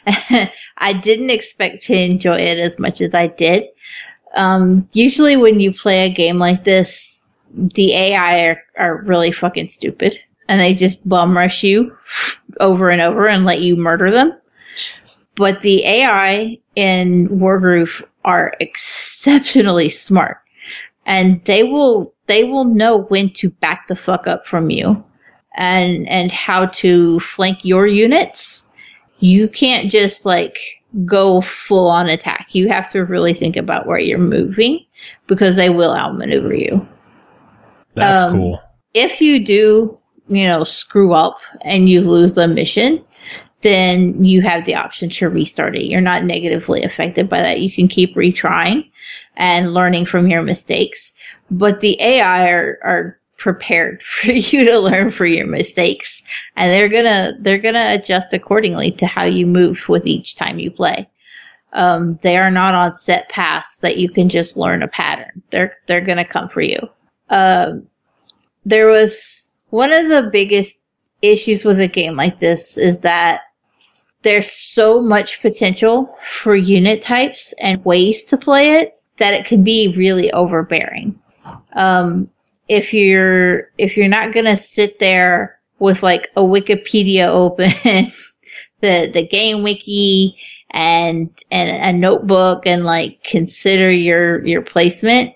I didn't expect to enjoy it as much as I did. Um, usually when you play a game like this, the A I are, are really fucking stupid. And they just bum rush you over and over and let you murder them. But the A I in Wargroove are exceptionally smart. And they will they will know when to back the fuck up from you. And and how to flank your units. You can't just like go full on attack. You have to really think about where you're moving because they will outmaneuver you. That's um, cool. If you do, you know, screw up and you lose a mission, then you have the option to restart it. You're not negatively affected by that. You can keep retrying and learning from your mistakes. But the A I are, are prepared for you to learn for your mistakes, and they're gonna they're gonna adjust accordingly to how you move with each time you play. Um, they are not on set paths that you can just learn a pattern. They're they're gonna come for you. Um, there was one of the biggest issues with a game like this is that there's so much potential for unit types and ways to play it that it can be really overbearing. Um, If you're if you're not gonna sit there with like a Wikipedia open, the the game wiki and and a notebook and like consider your your placement,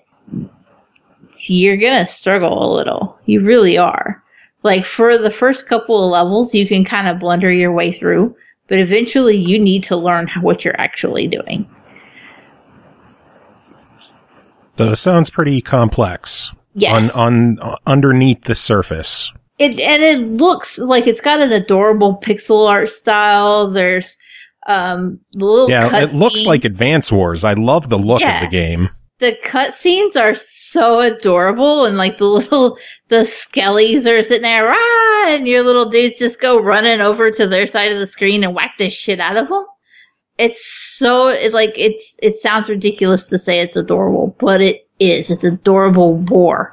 you're gonna struggle a little. You really are. Like for the first couple of levels, you can kind of blunder your way through, but eventually you need to learn what you're actually doing. So this sounds pretty complex. Yes. On, on underneath the surface. It and it looks like it's got an adorable pixel art style. There's um the little yeah, cut it looks scenes. like Advance Wars. I love the look Yeah. of the game. The cutscenes are so adorable, and like the little the skellies are sitting there, rah, and your little dudes just go running over to their side of the screen and whack the shit out of them. It's so it like it's it sounds ridiculous to say it's adorable, but it is. It's adorable war.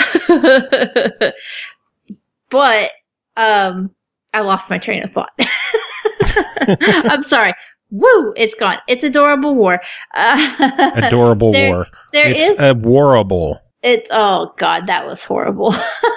But um I lost my train of thought. I'm sorry. Woo! It's gone. It's adorable war. Uh, Adorable there, war. There it's is a warable. It's oh god, that was horrible.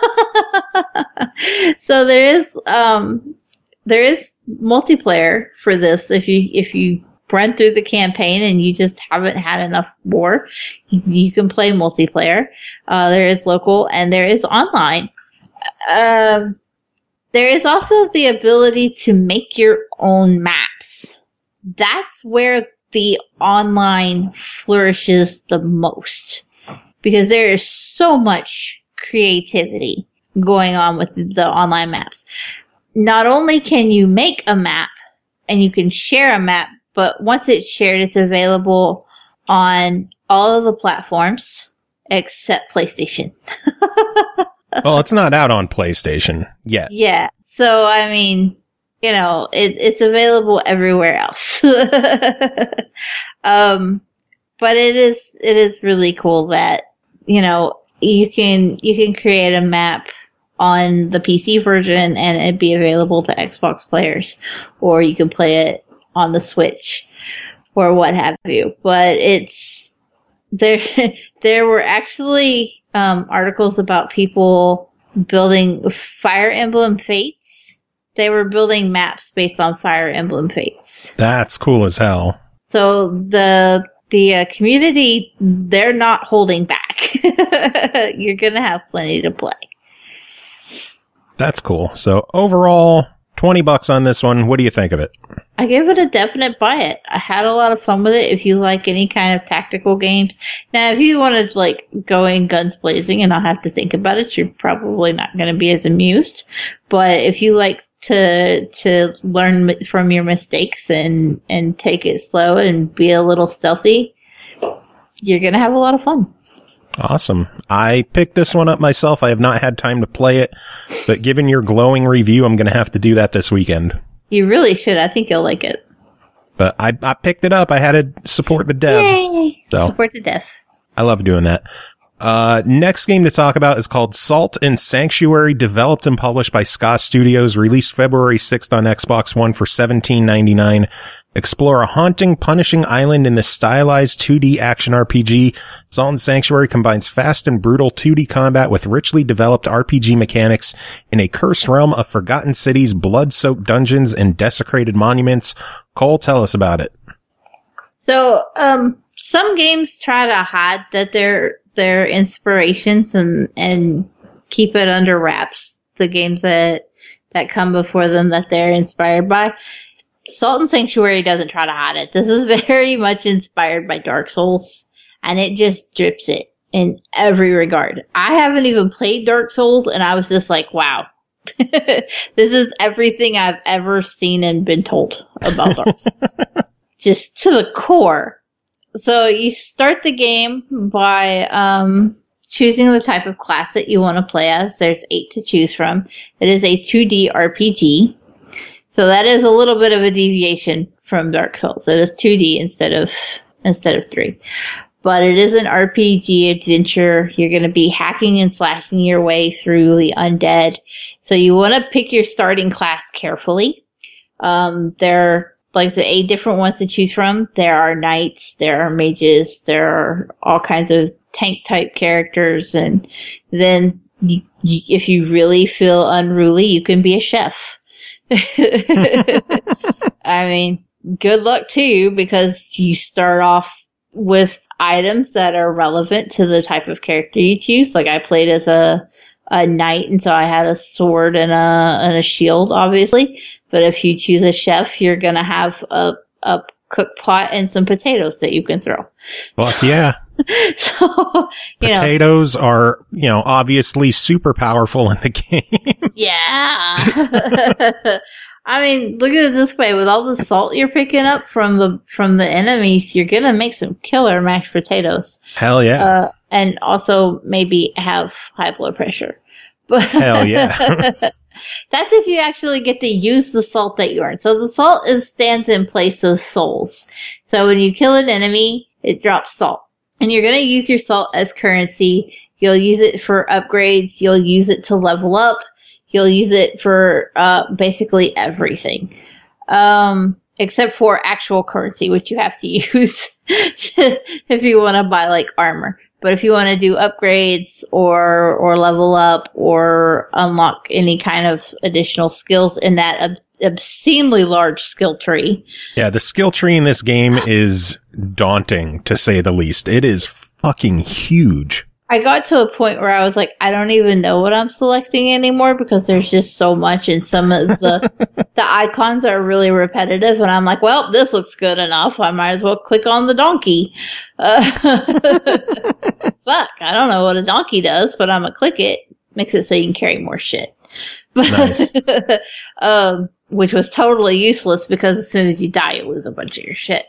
So there is um there is multiplayer for this. If you if you run through the campaign and you just haven't had enough war, you can play multiplayer. Uh, there is local and there is online. Um, there is also the ability to make your own maps. That's where the online flourishes the most because there is so much creativity going on with the online maps. Not only can you make a map and you can share a map, but once it's shared, it's available on all of the platforms except PlayStation. Well, it's not out on PlayStation yet. Yeah. So, I mean, you know, it, it's available everywhere else. um, but it is, it is really cool that, you know, you can, you can create a map on the P C version and it be available to Xbox players, or you can play it on the Switch or what have you. But it's there there were actually um articles about people building Fire Emblem Fates. They were building maps based on Fire Emblem Fates. That's cool as hell. So the the uh, community, they're not holding back. You're gonna have plenty to play. That's cool. So overall, twenty bucks on this one. What do you think of it? I gave it a definite buy it. I had a lot of fun with it. If you like any kind of tactical games. Now, if you want to like go in guns blazing and not have to think about it, you're probably not going to be as amused. But if you like to to learn from your mistakes and and take it slow and be a little stealthy, you're gonna have a lot of fun. Awesome. I picked this one up myself. I have not had time to play it, but given your glowing review, I'm gonna have to do that this weekend. You really should. I think you'll like it. But I, I picked it up. I had to support the dev. Yay! So Support the dev. I love doing that. Uh, next game to talk about is called Salt and Sanctuary, developed and published by Ska Studios, released February sixth on Xbox One for seventeen ninety-nine. Explore a haunting, punishing island in this stylized two D action R P G. Salt and Sanctuary combines fast and brutal two D combat with richly developed R P G mechanics in a cursed realm of forgotten cities, blood-soaked dungeons, and desecrated monuments. Cole, tell us about it. So, um, some games try to hide that they're their inspirations and and keep it under wraps. The games that that come before them that they're inspired by. Salt and Sanctuary doesn't try to hide it. This is very much inspired by Dark Souls, and it just drips it in every regard. I haven't even played Dark Souls, and I was just like, wow. This is everything I've ever seen and been told about Dark Souls. Just to the core. So you start the game by um, choosing the type of class that you want to play as. There's eight to choose from. It is a two D R P G. So that is a little bit of a deviation from Dark Souls. It is two D instead of instead of three. But it is an R P G adventure. You're going to be hacking and slashing your way through the undead. So you want to pick your starting class carefully. Um, there are, like I said, eight different ones to choose from. There are knights, there are mages, there are all kinds of tank type characters. And then you, you, if you really feel unruly, you can be a chef. I mean, good luck to you because you start off with items that are relevant to the type of character you choose. Like I played as a a knight, and so I had a sword and a and a shield, obviously. But if you choose a chef, you're gonna have a a cook pot and some potatoes that you can throw. Fuck yeah. So, you potatoes know, are, you know, obviously super powerful in the game. Yeah. I mean, look at it this way. With all the salt you're picking up from the from the enemies, you're going to make some killer mashed potatoes. Hell yeah. Uh, and also maybe have high blood pressure. But hell yeah. That's if you actually get to use the salt that you earn. So the salt is, stands in place of souls. So when you kill an enemy, it drops salt. And you're going to use your salt as currency. You'll use it for upgrades. You'll use it to level up. You'll use it for uh, basically everything. Um, except for actual currency, which you have to use if you want to buy like armor. But if you want to do upgrades or or level up or unlock any kind of additional skills in that ob- obscenely large skill tree. Yeah, the skill tree in this game is daunting, to say the least. It is fucking huge. I got to a point where I was like, I don't even know what I'm selecting anymore because there's just so much, and some of the the icons are really repetitive, and I'm like, well, this looks good enough. I might as well click on the donkey. Uh, fuck, I don't know what a donkey does, but I'm gonna click it. Makes it so you can carry more shit. Nice. um, which was totally useless because as soon as you die, you lose a bunch of your shit.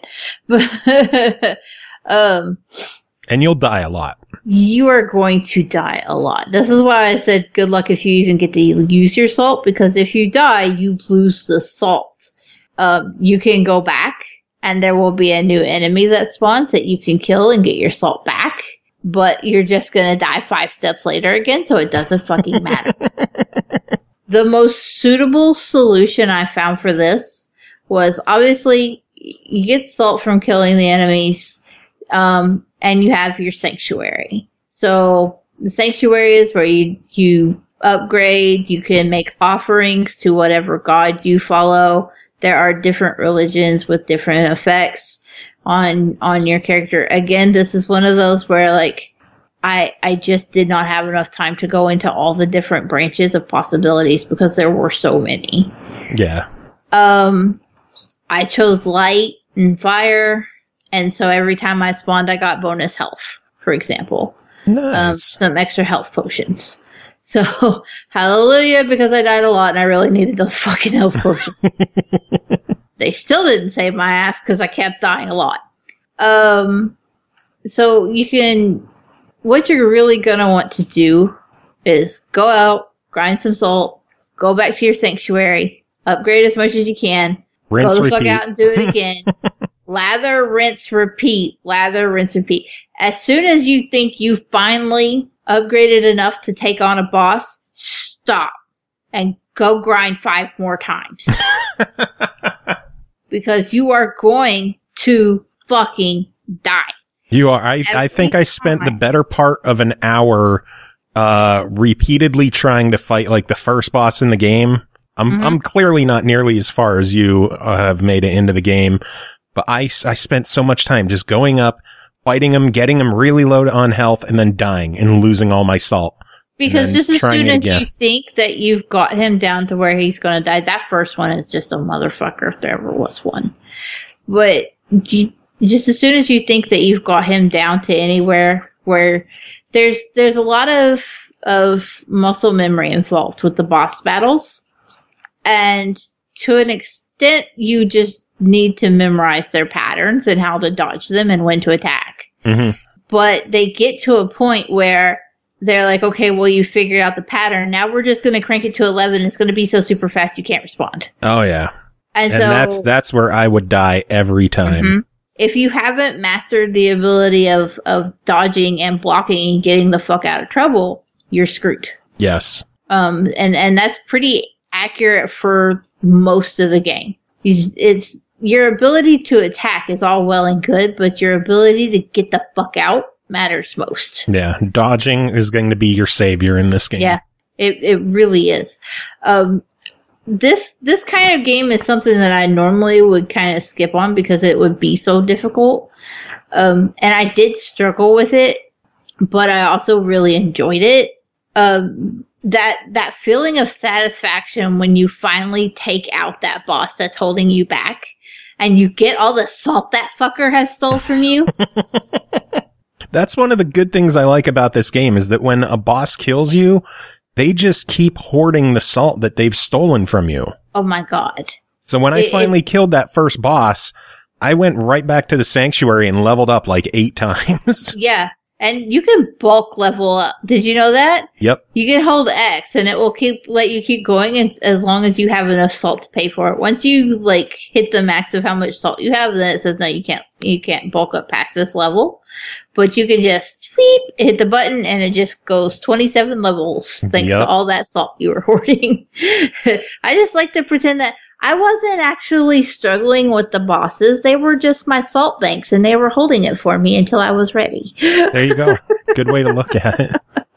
um, and you'll die a lot. You are going to die a lot. This is why I said good luck if you even get to use your salt, because if you die, you lose the salt. Um, you can go back, and there will be a new enemy that spawns that you can kill and get your salt back, but you're just going to die five steps later again, so it doesn't fucking matter. The most suitable solution I found for this was, obviously, you get salt from killing the enemies, um, and you have your sanctuary. So the sanctuary is where you, you upgrade, you can make offerings to whatever god you follow. There are different religions with different effects on, on your character. Again, this is one of those where like, I, I just did not have enough time to go into all the different branches of possibilities because there were so many. Yeah. Um, I chose light and fire. And so every time I spawned, I got bonus health, for example. Nice. Um, some extra health potions. So, hallelujah, because I died a lot and I really needed those fucking health potions. They still didn't save my ass because I kept dying a lot. Um, so you can, what you're really going to want to do is go out, grind some salt, go back to your sanctuary, upgrade as much as you can, Rinse, go the repeat. fuck out and do it again. Lather, rinse, repeat. Lather, rinse, repeat. As soon as you think you finally upgraded enough to take on a boss, stop and go grind five more times. Because you are going to fucking die. You are. I, I think I spent the better part of an hour uh repeatedly trying to fight like the first boss in the game. I'm mm-hmm. I'm clearly not nearly as far as you uh, have made it into the game, but I I spent so much time just going up, fighting him, getting him really low on health, and then dying and losing all my salt. Because just as soon as you think that you've got him down to where he's going to die, that first one is just a motherfucker if there ever was one. But you, just as soon as you think that you've got him down to anywhere where there's there's a lot of of muscle memory involved with the boss battles, and to an extent, you just need to memorize their patterns and how to dodge them and when to attack. Mm-hmm. But they get to a point where they're like, okay, well, you figured out the pattern. Now we're just going to crank it to eleven. It's going to be so super fast you can't respond. Oh, yeah. And, and so, that's that's where I would die every time. Mm-hmm. If you haven't mastered the ability of, of dodging and blocking and getting the fuck out of trouble, you're screwed. Yes. Um, and, and that's pretty accurate for most of the game. It's, it's your ability to attack is all well and good, but your ability to get the fuck out matters most. Yeah, dodging is going to be your savior in this game. Yeah, it it really is. Um, this this kind of game is something that I normally would kind of skip on because it would be so difficult. Um, and I did struggle with it, but I also really enjoyed it. Um, that that feeling of satisfaction when you finally take out that boss that's holding you back, and you get all the salt that fucker has stole from you. That's one of the good things I like about this game is that when a boss kills you, they just keep hoarding the salt that they've stolen from you. Oh my god. So when I it, finally killed that first boss, I went right back to the sanctuary and leveled up like eight times. Yeah. And you can bulk level up. Did you know that? Yep. You can hold X and it will keep let you keep going and, as long as you have enough salt to pay for it. Once you like hit the max of how much salt you have, then it says no, you can't you can't bulk up past this level. But you can just sweep, hit the button and it just goes twenty-seven levels thanks yep. to all that salt you were hoarding. I just like to pretend that I wasn't actually struggling with the bosses. They were just my salt banks, and they were holding it for me until I was ready. There you go. Good way to look at it.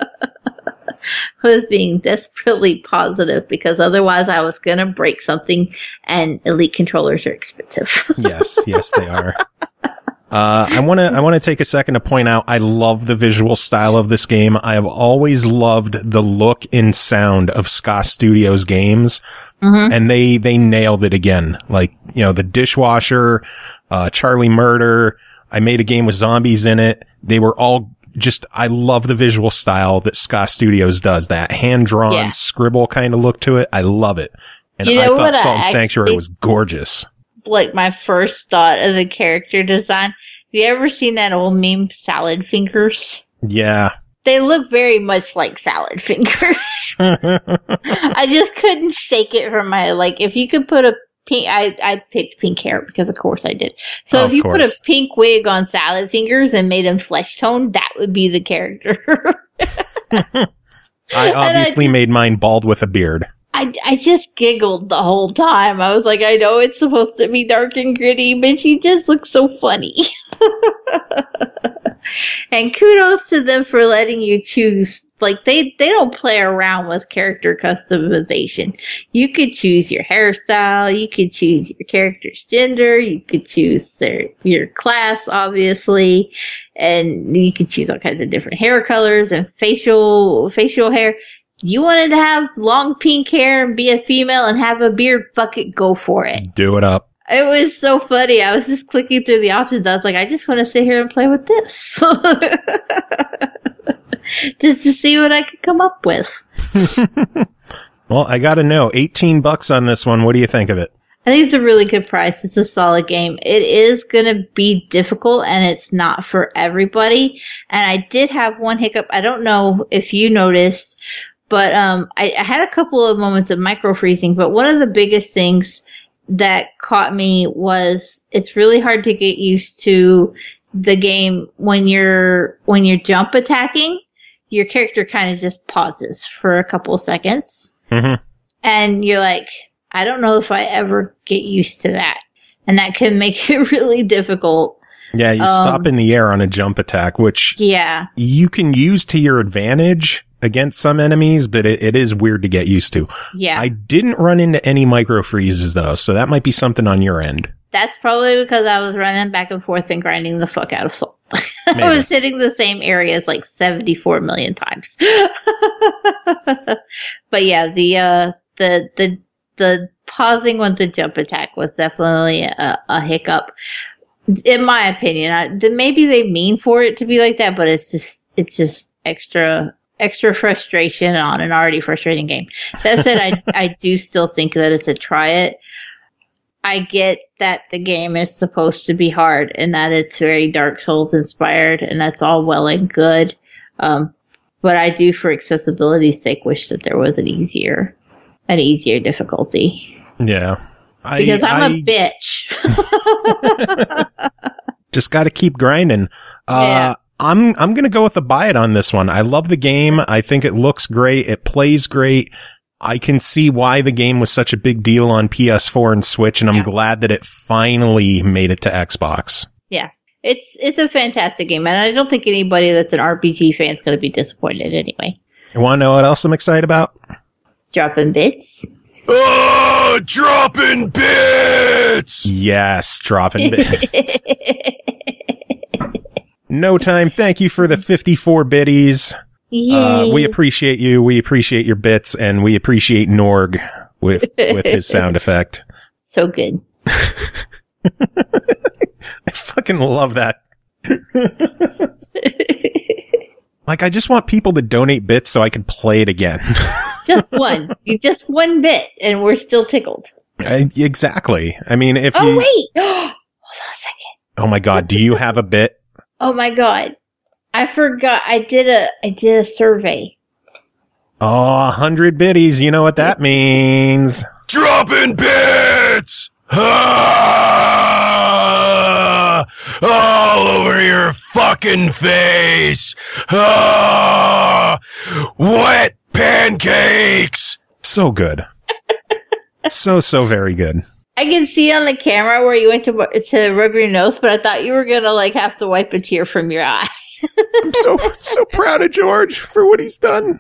I was being desperately positive because otherwise I was going to break something, and Elite controllers are expensive. Yes, yes, they are. Uh, I want to, I want to take a second to point out, I love the visual style of this game. I have always loved the look and sound of Ska Studios games. Mm-hmm. And they, they nailed it again. Like, you know, the Dishwasher, uh, Charlie Murder. I made a game with zombies in it. They were all just, I love the visual style that Ska Studios does. That hand-drawn yeah. scribble kind of look to it. I love it. And you know I thought Salt and Sanctuary was gorgeous. Like my first thought of the character design. Have you ever seen that old meme, Salad Fingers? Yeah. They look very much like salad fingers. I just couldn't shake it from my, like, if you could put a pink, I, I picked pink hair because of course I did. So oh, if you course. put a pink wig on salad fingers and made him flesh tone, that would be the character. I obviously I made mine bald with a beard. I, I just giggled the whole time. I was like, I know it's supposed to be dark and gritty, but she just looks so funny. And kudos to them for letting you choose. Like, they, they don't play around with character customization. You could choose your hairstyle, you could choose your character's gender, you could choose their your class, obviously, and you could choose all kinds of different hair colors and facial facial hair. You wanted to have long pink hair and be a female and have a beard, fuck it, go for it. Do it up. It was so funny. I was just clicking through the options. I was like, I just want to sit here and play with this. Just to see what I could come up with. Well, I gotta know, eighteen bucks on this one. What do you think of it? I think it's a really good price. It's a solid game. It is going to be difficult, and it's not for everybody. And I did have one hiccup. I don't know if you noticed, but um, I, I had a couple of moments of micro freezing. But one of the biggest things that caught me was it's really hard to get used to the game when you're when you're jump attacking. Your character kind of just pauses for a couple of seconds, mm-hmm. and you're like, I don't know if I ever get used to that. And that can make it really difficult. Yeah, you um, stop in the air on a jump attack, which yeah. you can use to your advantage against some enemies, but it, it is weird to get used to. Yeah. I didn't run into any micro freezes, though, so that might be something on your end. That's probably because I was running back and forth and grinding the fuck out of Soul. I was hitting the same areas like seventy-four million times. But yeah, the, uh, the, the, The pausing with the jump attack was definitely a, a hiccup, in my opinion. I, maybe they mean for it to be like that, but it's just it's just extra extra frustration on an already frustrating game. That said, I I do still think that it's a try it. I get that the game is supposed to be hard and that it's very Dark Souls inspired, and that's all well and good. Um, but I do, for accessibility's sake, wish that there was an easier. An easier difficulty. Yeah. I, because I'm I, a bitch. Just got to keep grinding. Uh, yeah. I'm, I'm going to go with a buy it on this one. I love the game. I think it looks great. It plays great. I can see why the game was such a big deal on P S four and Switch, and I'm yeah. glad that it finally made it to Xbox. Yeah. It's, it's a fantastic game, and I don't think anybody that's an R P G fan is going to be disappointed anyway. You want to know what else I'm excited about? Dropping bits. Oh, dropping bits! Yes, dropping bits. No Time, thank you for the fifty-four biddies. Uh, we appreciate you. We appreciate your bits, and we appreciate Norg with with his sound effect. So good. I fucking love that. Like, I just want people to donate bits so I can play it again. Just one. Just one bit, and we're still tickled. I, exactly. I mean, if oh, you... Oh, wait! Hold on a second. Oh, my God. Do you have a bit? Oh, my God. I forgot. I did a I did a survey. Oh, a hundred biddies. You know what that means. Dropping bits! Ah! All over your fucking face! Ah! Wet pancakes! So good. so, so very good. I can see on the camera where you went to to rub your nose, but I thought you were going to like have to wipe a tear from your eye. I'm so, so proud of George for what he's done.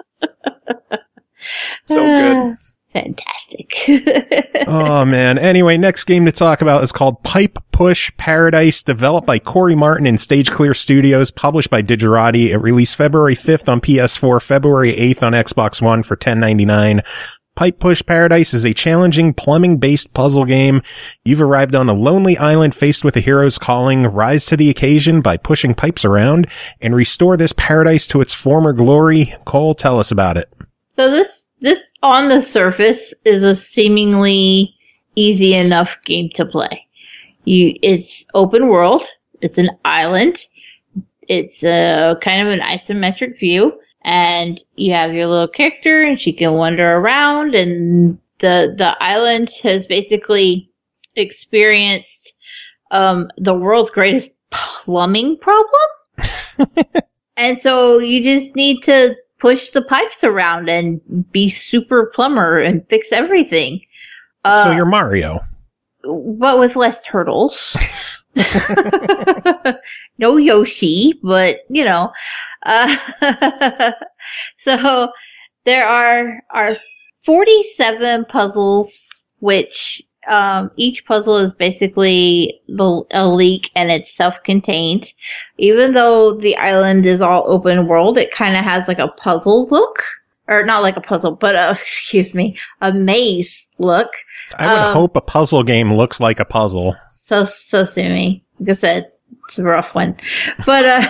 So good. Uh, fantastic. Oh, man. Anyway, next game to talk about is called Pipe Push Paradise, developed by Corey Martin and Stage Clear Studios, published by Digerati. It released February fifth on P S four, February eighth on Xbox One for ten ninety-nine. Pipe Push Paradise is a challenging plumbing-based puzzle game. You've arrived on a lonely island faced with a hero's calling. Rise to the occasion by pushing pipes around and restore this paradise to its former glory. Cole, tell us about it. So this, this on the surface is a seemingly easy enough game to play. You, it's open world. It's an island. It's a kind of an isometric view. And you have your little character, and she can wander around, and the the island has basically experienced um, the world's greatest plumbing problem. And so you just need to push the pipes around and be super plumber and fix everything. Uh, so you're Mario. But with less turtles. No Yoshi, but, you know. Uh, so there are are forty-seven puzzles, which um, each puzzle is basically the, a leak, and it's self-contained. Even though the island is all open world, it kind of has like a puzzle look. Or not like a puzzle, but uh, excuse me, a maze look. I would um, hope a puzzle game looks like a puzzle. So, so sue me. Like I said, It's a rough one. But uh,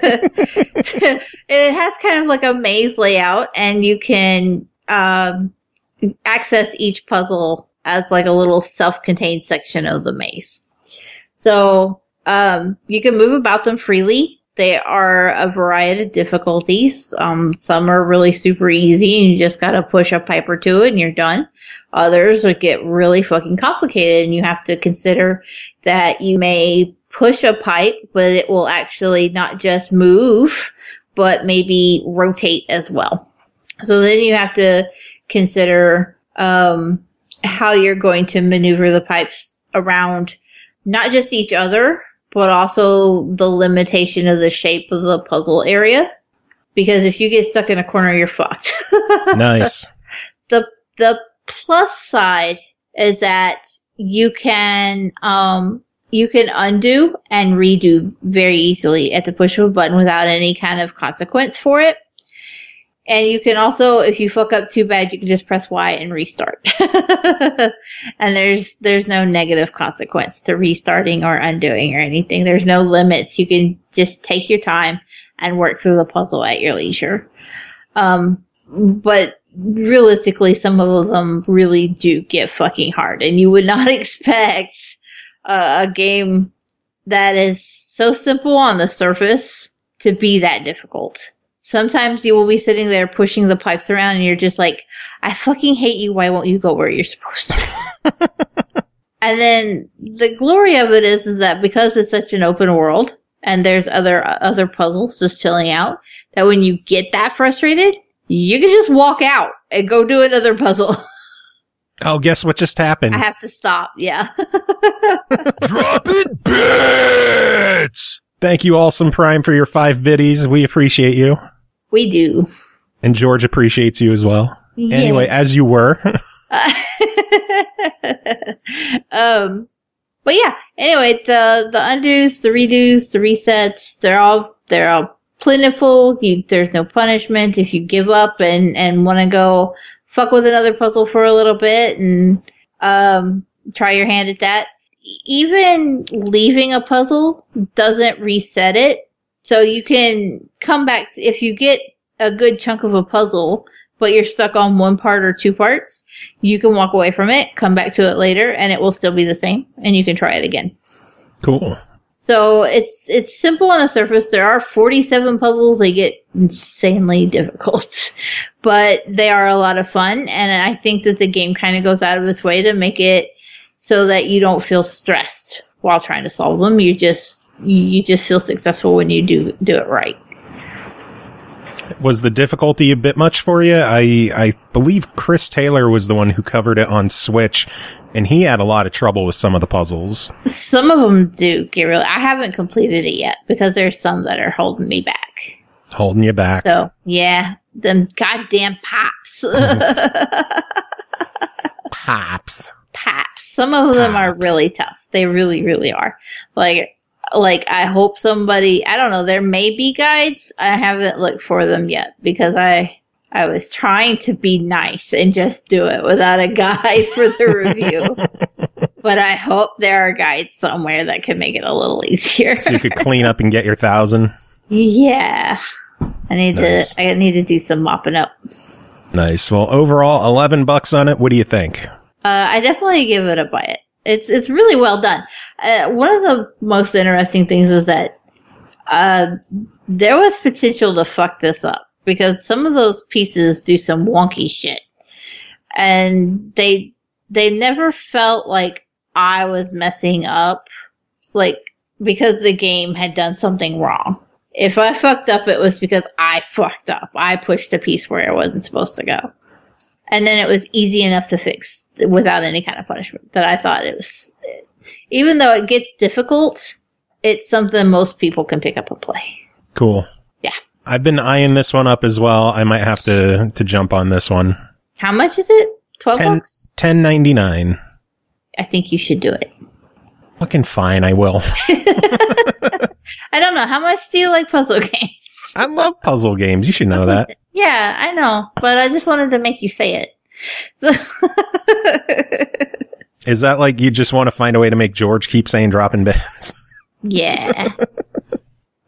it has kind of like a maze layout, and you can um, access each puzzle as like a little self-contained section of the maze. So um, you can move about them freely. They are a variety of difficulties. Um, some are really super easy, and you just gotta push a pipe or two and you're done. Others would get really fucking complicated, and you have to consider that you may push a pipe, but it will actually not just move, but maybe rotate as well. So then you have to consider um, how you're going to maneuver the pipes around not just each other, but also the limitation of the shape of the puzzle area. Because if you get stuck in a corner, you're fucked. Nice. The the plus side is that you can um you can undo and redo very easily at the push of a button without any kind of consequence for it. And you can also, if you fuck up too bad, you can just press Y and restart. And there's there's no negative consequence to restarting or undoing or anything. There's no limits. You can just take your time and work through the puzzle at your leisure. Um, but realistically, some of them really do get fucking hard. And you would not expect uh, a game that is so simple on the surface to be that difficult. Sometimes you will be sitting there pushing the pipes around and you're just like, I fucking hate you. Why won't you go where you're supposed to? And then the glory of it is, is that because it's such an open world and there's other other puzzles just chilling out, that when you get that frustrated, you can just walk out and go do another puzzle. Oh, guess what just happened? I have to stop. Yeah. Dropping bits! Thank you, Awesome Prime, for your five biddies. We appreciate you. We do. And George appreciates you as well. Yeah. Anyway, as you were. um, but yeah, anyway, the, the undos, the redos, the resets, they're all, they're all plentiful. You, there's no punishment if you give up and, and want to go fuck with another puzzle for a little bit and, um, try your hand at that. Even leaving a puzzle doesn't reset it. So you can come back if you get a good chunk of a puzzle, but you're stuck on one part or two parts, you can walk away from it, come back to it later, and it will still be the same, and you can try it again. Cool. So it's it's simple on the surface. There are forty-seven puzzles. They get insanely difficult, but they are a lot of fun, and I think that the game kind of goes out of its way to make it so that you don't feel stressed while trying to solve them. You just you just feel successful when you do do it right. Was the difficulty a bit much for you? I I believe Chris Taylor was the one who covered it on Switch, and he had a lot of trouble with some of the puzzles. Some of them do get really... I haven't completed it yet because there's some that are holding me back. Holding you back. So, yeah. Them goddamn pops. Pops. Pops. Some of them Pops. are really tough. They really, really are. Like... Like, I hope somebody, I don't know, there may be guides. I haven't looked for them yet because I I was trying to be nice and just do it without a guide for the review. But I hope there are guides somewhere that can make it a little easier. So you could clean up and get your thousand? Yeah. I need nice. to, I need to do some mopping up. Nice. Well, overall, eleven bucks on it. What do you think? Uh, I definitely give it a buy it. It's it's really well done. Uh, one of the most interesting things is that uh, there was potential to fuck this up because some of those pieces do some wonky shit, and they they never felt like I was messing up, like because the game had done something wrong. If I fucked up, it was because I fucked up. I pushed a piece where it wasn't supposed to go. And then it was easy enough to fix without any kind of punishment that I thought it was, even though it gets difficult, it's something most people can pick up and play. Cool. Yeah. I've been eyeing this one up as well. I might have to, to jump on this one. How much is it? twelve bucks? ten ninety-nine. I think you should do it. Fucking fine, I will. I don't know. How much do you like puzzle games? I love puzzle games. You should know that. Yeah, I know, but I just wanted to make you say it. Is that like you just want to find a way to make George keep saying dropping bits? Yeah.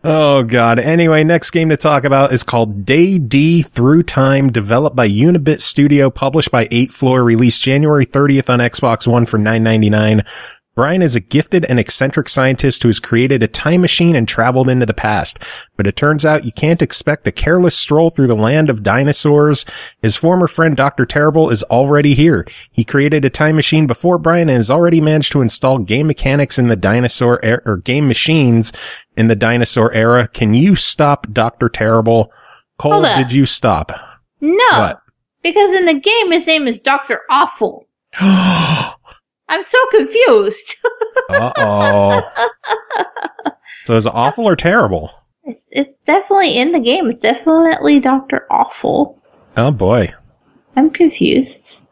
Oh, God. Anyway, next game to talk about is called Day D Through Time, developed by Unibit Studio, published by eight floor, released January thirtieth on Xbox One for nine ninety-nine. Brian is a gifted and eccentric scientist who has created a time machine and traveled into the past. But it turns out you can't expect a careless stroll through the land of dinosaurs. His former friend Doctor Terrible is already here. He created a time machine before Brian and has already managed to install game mechanics in the dinosaur era, or game machines in the dinosaur era. Can you stop Doctor Terrible? Cole, did you stop? No. What? Because in the game his name is Doctor Awful. I'm so confused. Uh-oh. So is it awful or terrible? It's, it's definitely in the game. It's definitely Doctor Awful. Oh, boy. I'm confused.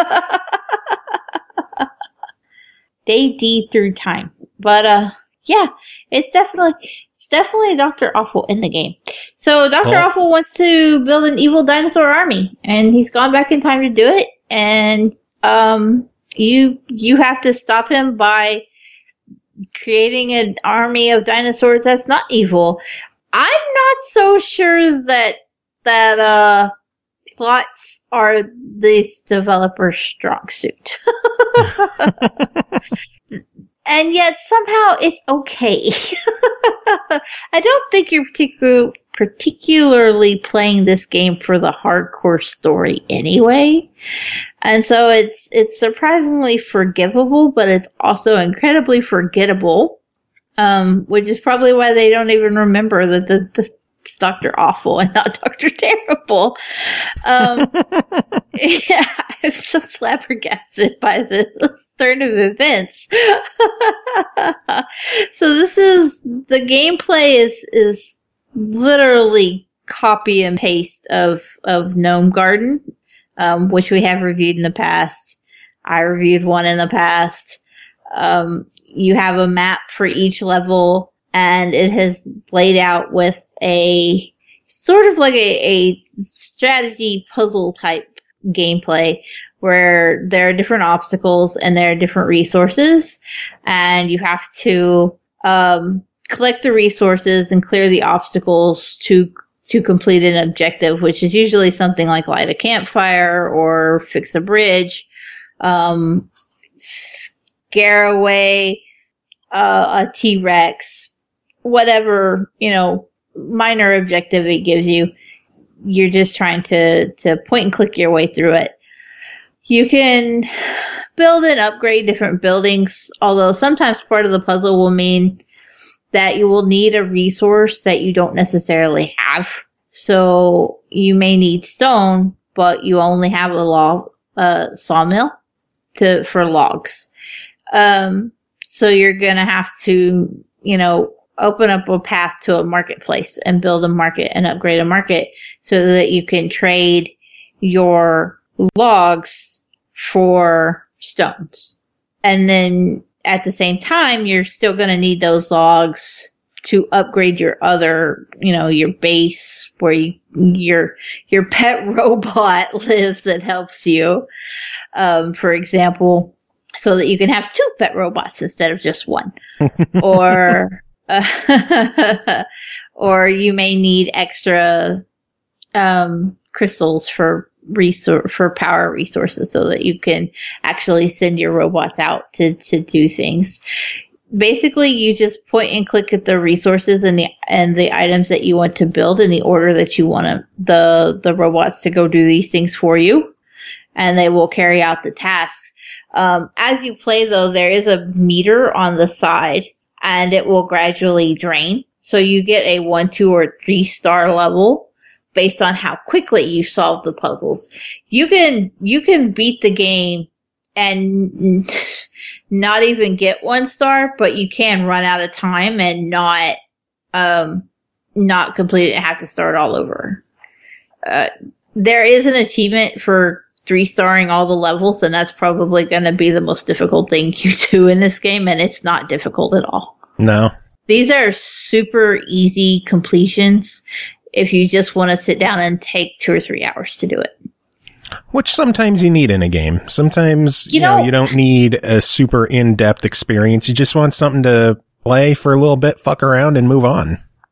Day D Through Time. But, uh, yeah, it's definitely... It's definitely Doctor Awful in the game. So Doctor Oh. Awful wants to build an evil dinosaur army, and he's gone back in time to do it, and, um... You you have to stop him by creating an army of dinosaurs that's not evil. I'm not so sure that that uh plots are this developer's strong suit. And yet somehow it's okay. I don't think you're particular, particularly playing this game for the hardcore story anyway. And so it's it's surprisingly forgivable, but it's also incredibly forgettable. Um, which is probably why they don't even remember that the, the it's Doctor Awful and not Doctor Terrible. Um, yeah, I'm so flabbergasted by the turn of events. So this is, the gameplay is, is literally copy and paste of, of Gnome Garden, um, which we have reviewed in the past. I reviewed one in the past. Um, you have a map for each level, and it has laid out with a sort of like a, a strategy puzzle type gameplay where there are different obstacles and there are different resources, and you have to um, collect the resources and clear the obstacles to to complete an objective, which is usually something like light a campfire or fix a bridge, um, scare away uh, a T-Rex, whatever, you know, minor objective it gives you. You're just trying to, to point and click your way through it. You can build and upgrade different buildings, although sometimes part of the puzzle will mean that you will need a resource that you don't necessarily have. So you may need stone, but you only have a log, uh, sawmill to, for logs. Um, so you're gonna have to, you know, open up a path to a marketplace and build a market and upgrade a market so that you can trade your logs for stones. And then at the same time, you're still going to need those logs to upgrade your other, you know, your base where you, your, your pet robot lives that helps you. Um, for example, so that you can have two pet robots instead of just one. Or, uh, or you may need extra, um, crystals for resource, for power resources so that you can actually send your robots out to, to do things. Basically, you just point and click at the resources and the, and the items that you want to build in the order that you want to, the, the robots to go do these things for you, and they will carry out the tasks. Um, as you play though, there is a meter on the side and it will gradually drain. So you get a one, two, or three star level based on how quickly you solve the puzzles. You can, you can beat the game and not even get one star, but you can run out of time and not, um, not complete it and have to start all over. Uh, there is an achievement for three starring all the levels, and that's probably going to be the most difficult thing you do in this game, and it's not difficult at all. No. These are super easy completions if you just want to sit down and take two or three hours to do it. Which sometimes you need in a game. Sometimes, you, you know, know, you don't need a super in-depth experience. You just want something to play for a little bit, fuck around, and move on.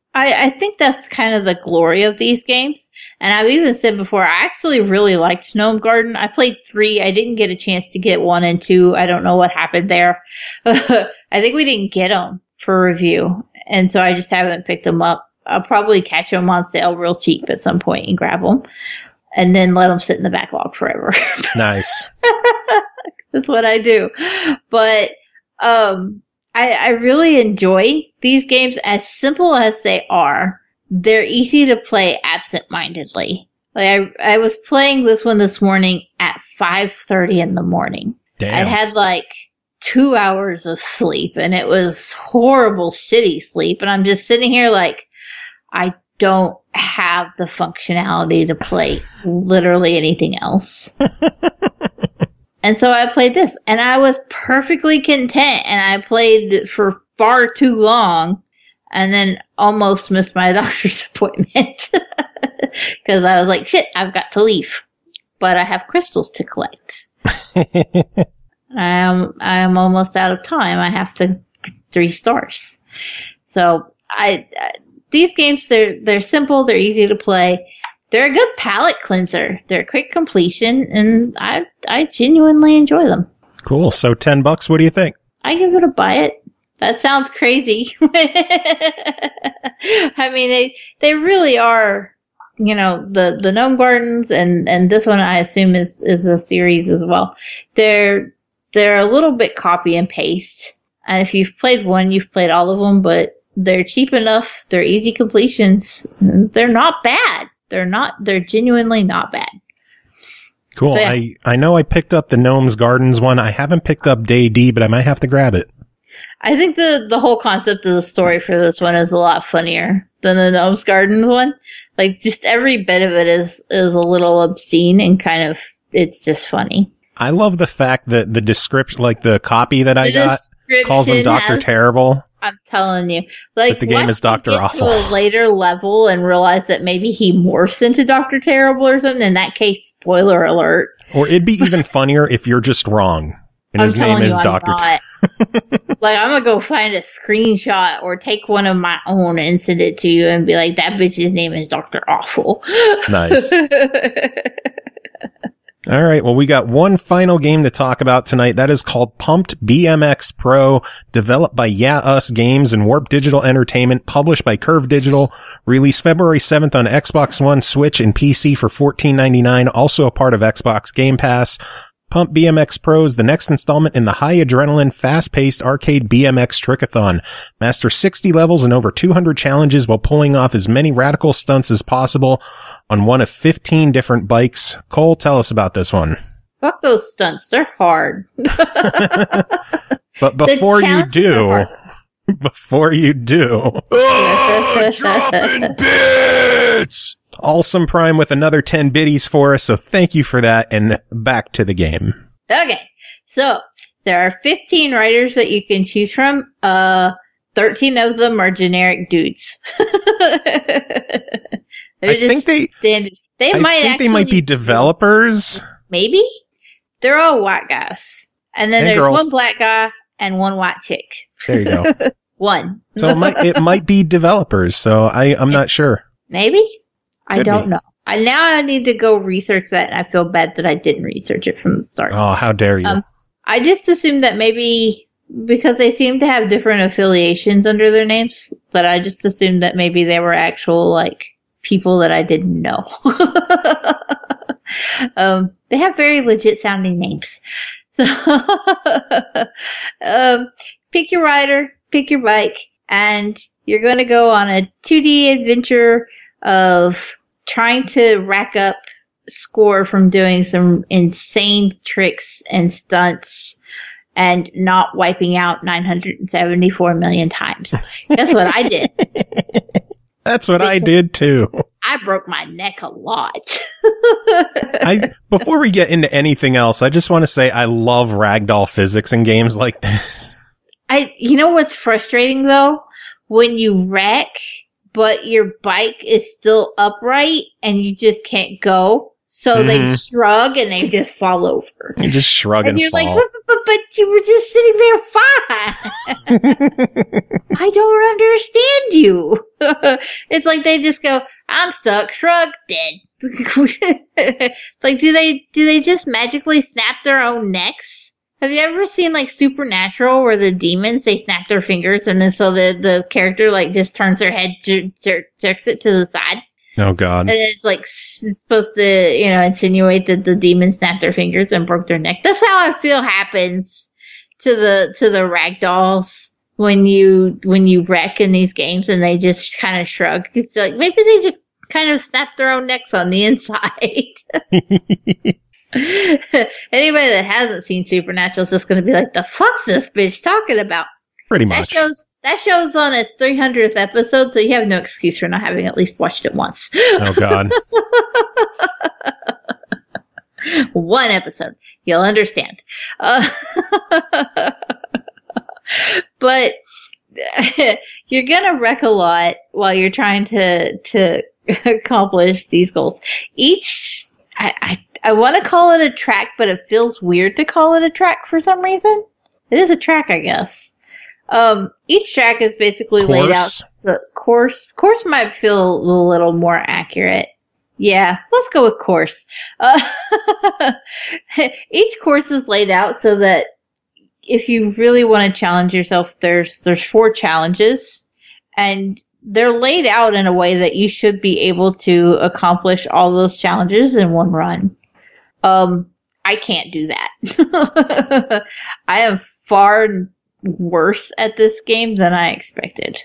I, I think that's kind of the glory of these games. And I've even said before, I actually really liked Gnome Garden. I played three. I didn't get a chance to get one and two. I don't know what happened there. I think we didn't get them for review. And so I just haven't picked them up. I'll probably catch them on sale real cheap at some point and grab them. And then let them sit in the backlog forever. Nice. That's what I do. But um, I, I really enjoy these games. As simple as they are, they're easy to play absent-mindedly. Like I, I was playing this one this morning at five thirty in the morning. Damn. I had like two hours of sleep, and it was horrible, shitty sleep. And I'm just sitting here like, I don't have the functionality to play literally anything else. And so I played this, and I was perfectly content, and I played for far too long, and then almost missed my doctor's appointment. Because I was like, shit, I've got to leave. But I have crystals to collect. I am I am almost out of time. I have to three stars. So I, I these games, they're they're simple, they're easy to play. They're a good palate cleanser. They're quick completion, and I I genuinely enjoy them. Cool. So ten bucks. What do you think? I give it a buy it. That sounds crazy. I mean, they they really are. You know, the the Gnome Gardens, and and this one I assume is is a series as well. They're they're a little bit copy and paste. And if you've played one, you've played all of them. But they're cheap enough. They're easy completions. They're not bad. They're not, they're genuinely not bad. Cool. So, yeah. I, I know I picked up the Gnomes Gardens one. I haven't picked up Day D, but I might have to grab it. I think the, the whole concept of the story for this one is a lot funnier than the Gnomes Gardens one. Like, just every bit of it is, is a little obscene and kind of, it's just funny. I love the fact that the description, like the copy that I The got, calls him Doctor has- Terrible. I'm telling you, like, But the game once is Doctor you get Awful. to a later level and realize that maybe he morphs into Doctor Terrible or something. In that case, spoiler alert. Or it'd be even funnier if you're just wrong. And I'm his name telling is you, I'm Doctor not. Like, I'm gonna go find a screenshot or take one of my own and send it to you and be like, that bitch's name is Doctor Awful. Nice. All right. Well, we got one final game to talk about tonight. That is called Pumped B M X Pro, developed by Yeah Us Games and Warp Digital Entertainment, published by Curve Digital, released February seventh on Xbox One, Switch, and P C for fourteen ninety-nine, also a part of Xbox Game Pass. Pump B M X Pro is the next installment in the high-adrenaline, fast-paced arcade B M X Trickathon. Master sixty levels and over two hundred challenges while pulling off as many radical stunts as possible on one of fifteen different bikes. Cole, tell us about this one. Fuck those stunts. They're hard. But before you do, before you do, Oh, dropping bits! Awesome Prime with another ten biddies for us, so thank you for that, and back to the game. Okay, so there are fifteen writers that you can choose from. Uh, thirteen of them are generic dudes. I think they, standard. They I might think they might be developers. Maybe they're all white guys, and then And there's girls. one black guy and one white chick. There you go. One. So it might, it might be developers, so I, I'm not sure. Maybe. I Could don't be. know. I, now I need to go research that, and I feel bad that I didn't research it from the start. Oh, how dare you. Um, I just assumed that maybe because they seem to have different affiliations under their names, that I just assumed that maybe they were actual like people that I didn't know. um, they have very legit sounding names. So, um, pick your rider, pick your bike, and you're going to go on a two D adventure of trying to rack up score from doing some insane tricks and stunts and not wiping out nine hundred seventy-four million times. Guess what I did? That's what I did too. I broke my neck a lot. I, before we get into anything else, I just want to say I love ragdoll physics in games like this. I, you know what's frustrating though? When you wreck, but your bike is still upright and you just can't go. So Mhm. they shrug and they just fall over. You just shrug and, And you're fall. like, but, but, but you were just sitting there fine. I don't understand you. It's like they just go, I'm stuck, shrug, dead. It's like, do they, do they just magically snap their own necks? Have you ever seen like Supernatural where the demons, they snap their fingers and then so the, the character like just turns their head, jer- jer- jerks it to the side? Oh God. And it's like supposed to, you know, insinuate that the demons snapped their fingers and broke their neck. That's how I feel happens to the, to the ragdolls when you, when you wreck in these games and they just kind of shrug. It's like, maybe they just kind of snap their own necks on the inside. Anybody that hasn't seen Supernatural is just going to be like, the fuck's this bitch talking about? Pretty That much. show's, that show's on its three hundredth episode, so you have no excuse for not having at least watched it once. Oh God. One episode. You'll understand. Uh, but you're going to wreck a lot while you're trying to, to accomplish these goals. Each, I, I, I want to call it a track, but it feels weird to call it a track for some reason. It is a track, I guess. Um, each track is basically Course. laid out. The course, course might feel a little more accurate. Yeah, let's go with course. Uh, each course is laid out so that if you really want to challenge yourself, there's there's four challenges, and they're laid out in a way that you should be able to accomplish all those challenges in one run. Um, I can't do that. I am far worse at this game than I expected.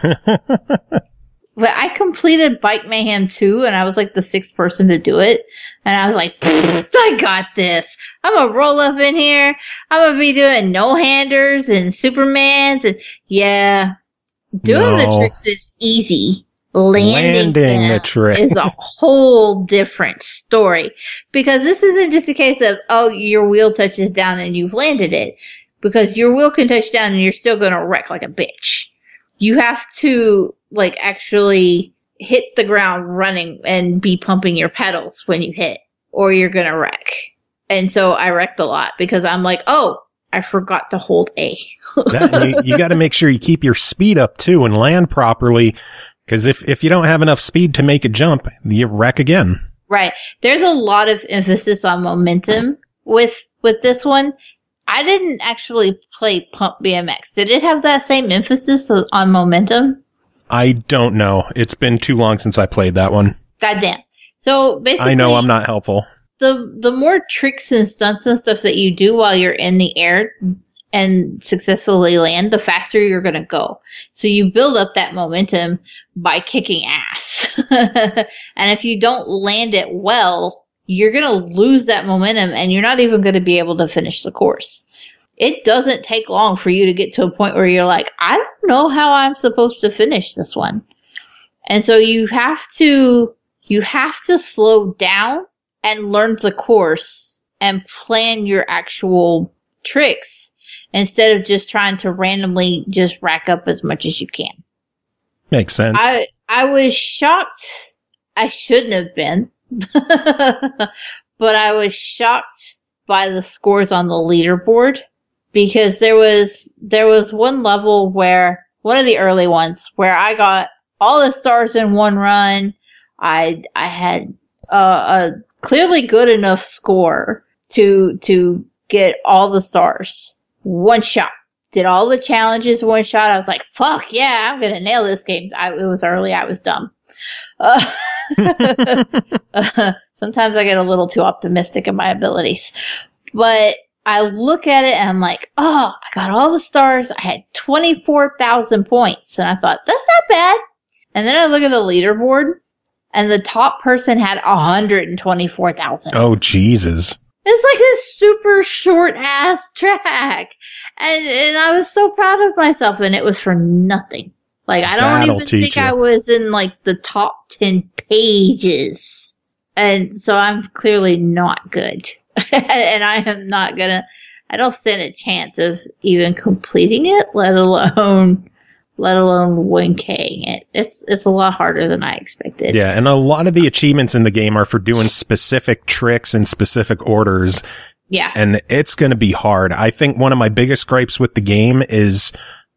But I completed Bike Mayhem two, and I was like the sixth person to do it. And I was like, I got this. I'm going to roll up in here. I'm going to be doing no-handers and Supermans. And yeah, doing No. the tricks is easy. Landing, Landing them the trick is a whole different story. Because this isn't just a case of, oh, your wheel touches down and you've landed it. Because your wheel can touch down and you're still going to wreck like a bitch. You have to, like, actually hit the ground running and be pumping your pedals when you hit, or you're going to wreck. And so I wrecked a lot because I'm like, oh, I forgot to hold A. That, you you got to make sure you keep your speed up too and land properly. Because if, if you don't have enough speed to make a jump, you wreck again. Right. There's a lot of emphasis on momentum with, with this one. I didn't actually play Pump B M X. Did it have that same emphasis on momentum? I don't know. It's been too long since I played that one. Goddamn. So basically, I know I'm not helpful. The the more tricks and stunts and stuff that you do while you're in the air and successfully land, the faster you're going to go. So you build up that momentum by kicking ass. And if you don't land it well, you're going to lose that momentum and you're not even going to be able to finish the course. It doesn't take long for you to get to a point where you're like, I don't know how I'm supposed to finish this one. And so you have to, you have to slow down and learn the course and plan your actual tricks instead of just trying to randomly just rack up as much as you can. Makes sense. I, I was shocked. I shouldn't have been. But I was shocked by the scores on the leaderboard because there was there was one level where one of the early ones where I got all the stars in one run. I I had uh, a clearly good enough score to to get all the stars one shot. Did all the challenges one shot. I was like, fuck yeah, I'm gonna nail this game. I, it was early. I was dumb. Uh, uh, sometimes I get a little too optimistic in my abilities. But I look at it and I'm like, oh, I got all the stars. I had twenty-four thousand points. And I thought, that's not bad. And then I look at the leaderboard and the top person had one hundred twenty-four thousand. Oh, Jesus. It's like this super short ass track. And, and I was so proud of myself and it was for nothing. Like, I don't That'll even teach think you. I was in, like, the top ten pages. And so I'm clearly not good. And I am not gonna, I don't stand a chance of even completing it, let alone, let alone one K. It, it's, it's a lot harder than I expected. Yeah, and a lot of the achievements in the game are for doing specific tricks in specific orders. Yeah. And it's going to be hard. I think one of my biggest gripes with the game is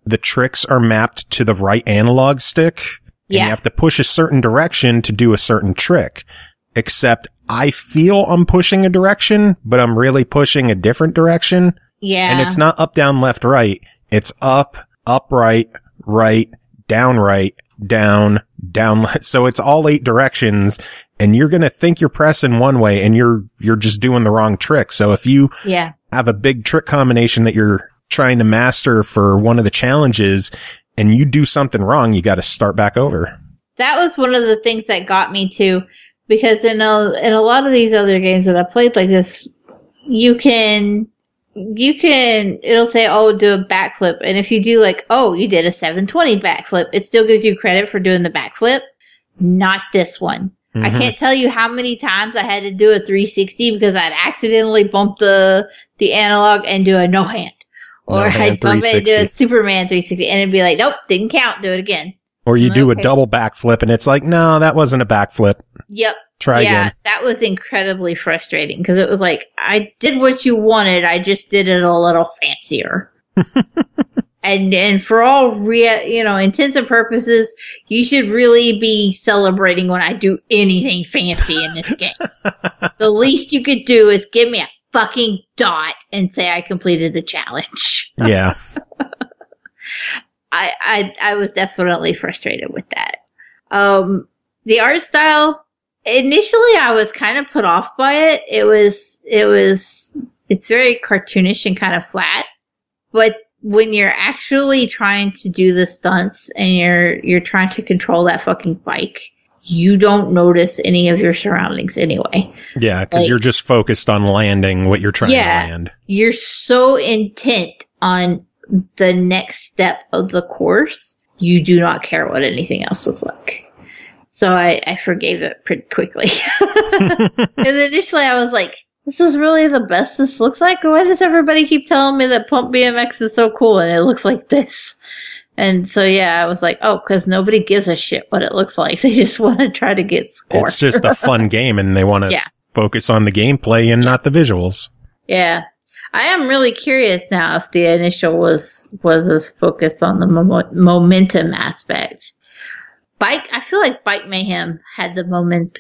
the tricks are mapped to the right analog stick. And Yeah. you have to push a certain direction to do a certain trick. Except I feel I'm pushing a direction, but I'm really pushing a different direction. Yeah. And it's not up, down, left, right. It's up, up, right, right, down, right, down, down. left. So it's all eight directions, and you're going to think you're pressing one way and you're, you're just doing the wrong trick. So if you Yeah. have a big trick combination that you're trying to master for one of the challenges and you do something wrong, you got to start back over. That was one of the things that got me too, because in a, in a lot of these other games that I played like this, you can, you can, it'll say, oh, do a backflip. And if you do like, oh, you did a seven twenty backflip, it still gives you credit for doing the backflip. Not this one. Mm-hmm. I can't tell you how many times I had to do a three sixty because I'd accidentally bump the, the analog and do a no hand. Or No hand I'd bump it and do a three sixty. Superman three sixty and it'd be like, nope, didn't count, do it again. Or you do Okay. a double backflip and it's like, no, that wasn't a backflip. Yep. Try yeah, again. that was incredibly frustrating because it was like, I did what you wanted, I just did it a little fancier. and and for all rea- you know, intents and purposes, you should really be celebrating when I do anything fancy in this game. The least you could do is give me a fucking dot and say I completed the challenge. Yeah. I, I I was definitely frustrated with that. Um, the art style, initially I was kind of put off by it. It was it was it's very cartoonish and kind of flat. But when you're actually trying to do the stunts and you're you're trying to control that fucking bike, you don't notice any of your surroundings anyway. Yeah, because Like- you're just focused on landing what you're trying Yeah. to land. You're so intent on the next step of the course, you do not care what anything else looks like. So I, I forgave it pretty quickly. And initially I was like, this is really the best this looks like? Why does everybody keep telling me that Pump B M X is so cool and it looks like this? And so, yeah, I was like, oh, because nobody gives a shit what it looks like. They just want to try to get score. It's just a fun game and they want to Yeah. focus on the gameplay and not the visuals. Yeah. I am really curious now if the initial was was as focused on the mo- momentum aspect. Bike, I feel like Bike Mayhem had the moment.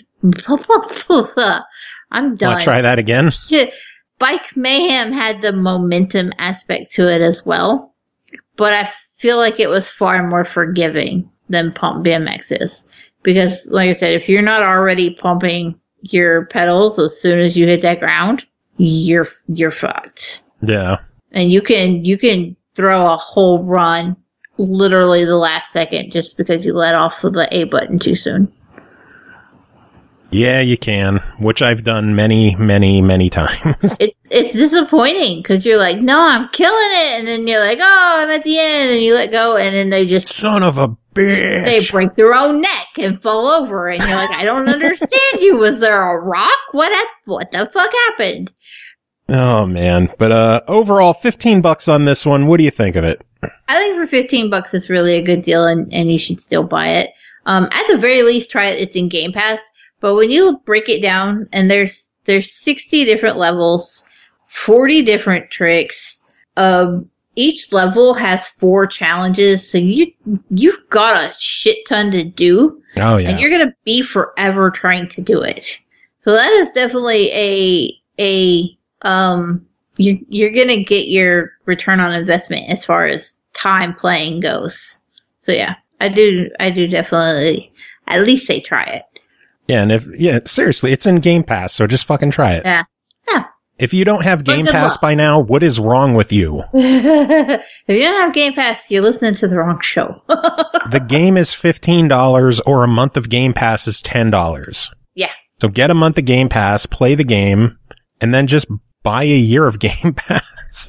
I'm done. Want to try that again? Shit. Bike Mayhem had the momentum aspect to it as well, but I feel like it was far more forgiving than Pump B M X is. Because, like I said, if you're not already pumping your pedals as soon as you hit that ground, you're you're fucked. Yeah. And you can you can throw a whole run literally the last second just because you let off of the A button too soon. Yeah, you can, which I've done many, many, many times. It's it's disappointing because you're like, no, I'm killing it, and then you're like, oh, I'm at the end, and you let go, and then they just Son of a bitch. they break their own neck and fall over, and you're like, I don't understand you. Was there a rock? What hap- what the fuck happened? Oh, man. But uh, overall, fifteen bucks on this one. What do you think of it? I think for fifteen bucks, it's really a good deal, and, and you should still buy it. Um, at the very least, try it. It's in Game Pass. But when you break it down, and there's there's sixty different levels, forty different tricks. Um, each level has four challenges, so you you've got a shit ton to do, Oh, yeah. and you're gonna be forever trying to do it. So that is definitely a a um you you're gonna get your return on investment as far as time playing goes. So yeah, I do I do definitely at least say try it. Yeah, and if, yeah, seriously, it's in Game Pass, so just fucking try it. Yeah. Yeah. If you don't have But Game good Pass luck. by now, what is wrong with you? If you don't have Game Pass, you're listening to the wrong show. The game is fifteen dollars or a month of Game Pass is ten dollars. Yeah. So get a month of Game Pass, play the game, and then just buy a year of Game Pass.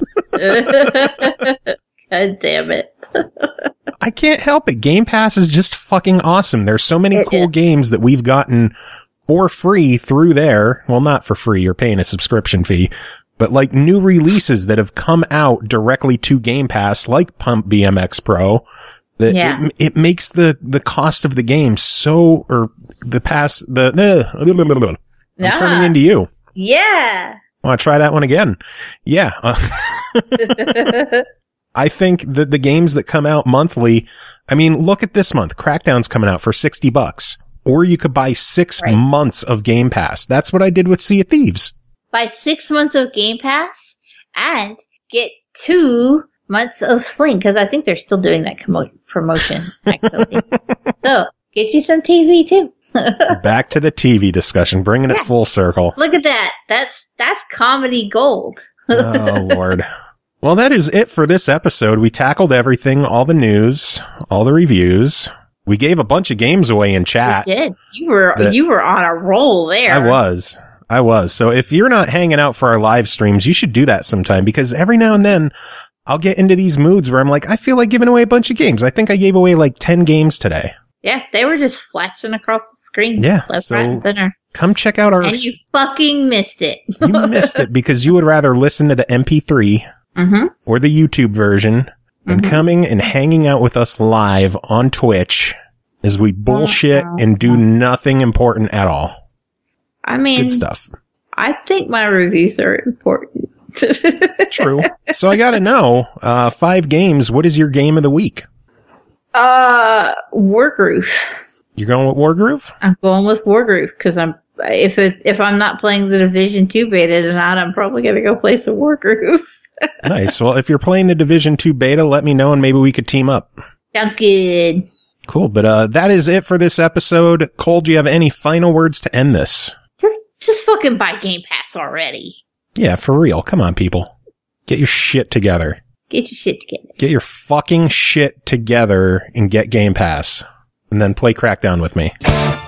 God damn it. I can't help it. Game Pass is just fucking awesome. There's so many It cool is. games that we've gotten for free through there. Well, not for free. You're paying a subscription fee. But like new releases that have come out directly to Game Pass, like Pump B M X Pro, that Yeah. it, it makes the, the cost of the game so, or the pass, the, uh, I'm Yeah. turning into you. Yeah. Want to try that one again? Yeah. Uh, I think that the games that come out monthly, I mean, look at this month. Crackdown's coming out for sixty bucks. Or you could buy six right. months of Game Pass. That's what I did with Sea of Thieves. Buy six months of Game Pass and get two months of Sling, because I think they're still doing that commo- promotion, actually. So, get you some T V, too. Back to the T V discussion, bringing yeah. it full circle. Look at that. That's, that's comedy gold. Oh, Lord. Well, that is it for this episode. We tackled everything, all the news, all the reviews. We gave a bunch of games away in chat. You did. You were you were on a roll there. I was. I was. So if you're not hanging out for our live streams, you should do that sometime, because every now and then I'll get into these moods where I'm like, I feel like giving away a bunch of games. I think I gave away like ten games today. Yeah, they were just flashing across the screen. Yeah. Left, so right, and center. Come check out our... And you fucking missed it. You missed it because you would rather listen to the M P three mm-hmm. or the YouTube version than mm-hmm. coming and hanging out with us live on Twitch as we bullshit uh-huh. and do nothing important at all. I mean... Good stuff. I think my reviews are important. True. So I gotta know, uh, five games, what is your game of the week? Uh, Wargroove. You're going with Wargroove? I'm going with Wargroove, because I'm, if it, if I'm not playing the Division two beta tonight, I'm probably gonna go play some Wargroove. Nice. Well, if you're playing the Division two beta, let me know and maybe we could team up. Sounds good. Cool. But, uh, that is it for this episode. Cole, do you have any final words to end this? Just, just fucking buy Game Pass already. Yeah, for real. Come on, people. Get your shit together. Get your shit together. Get your fucking shit together and get Game Pass. And then play Crackdown with me.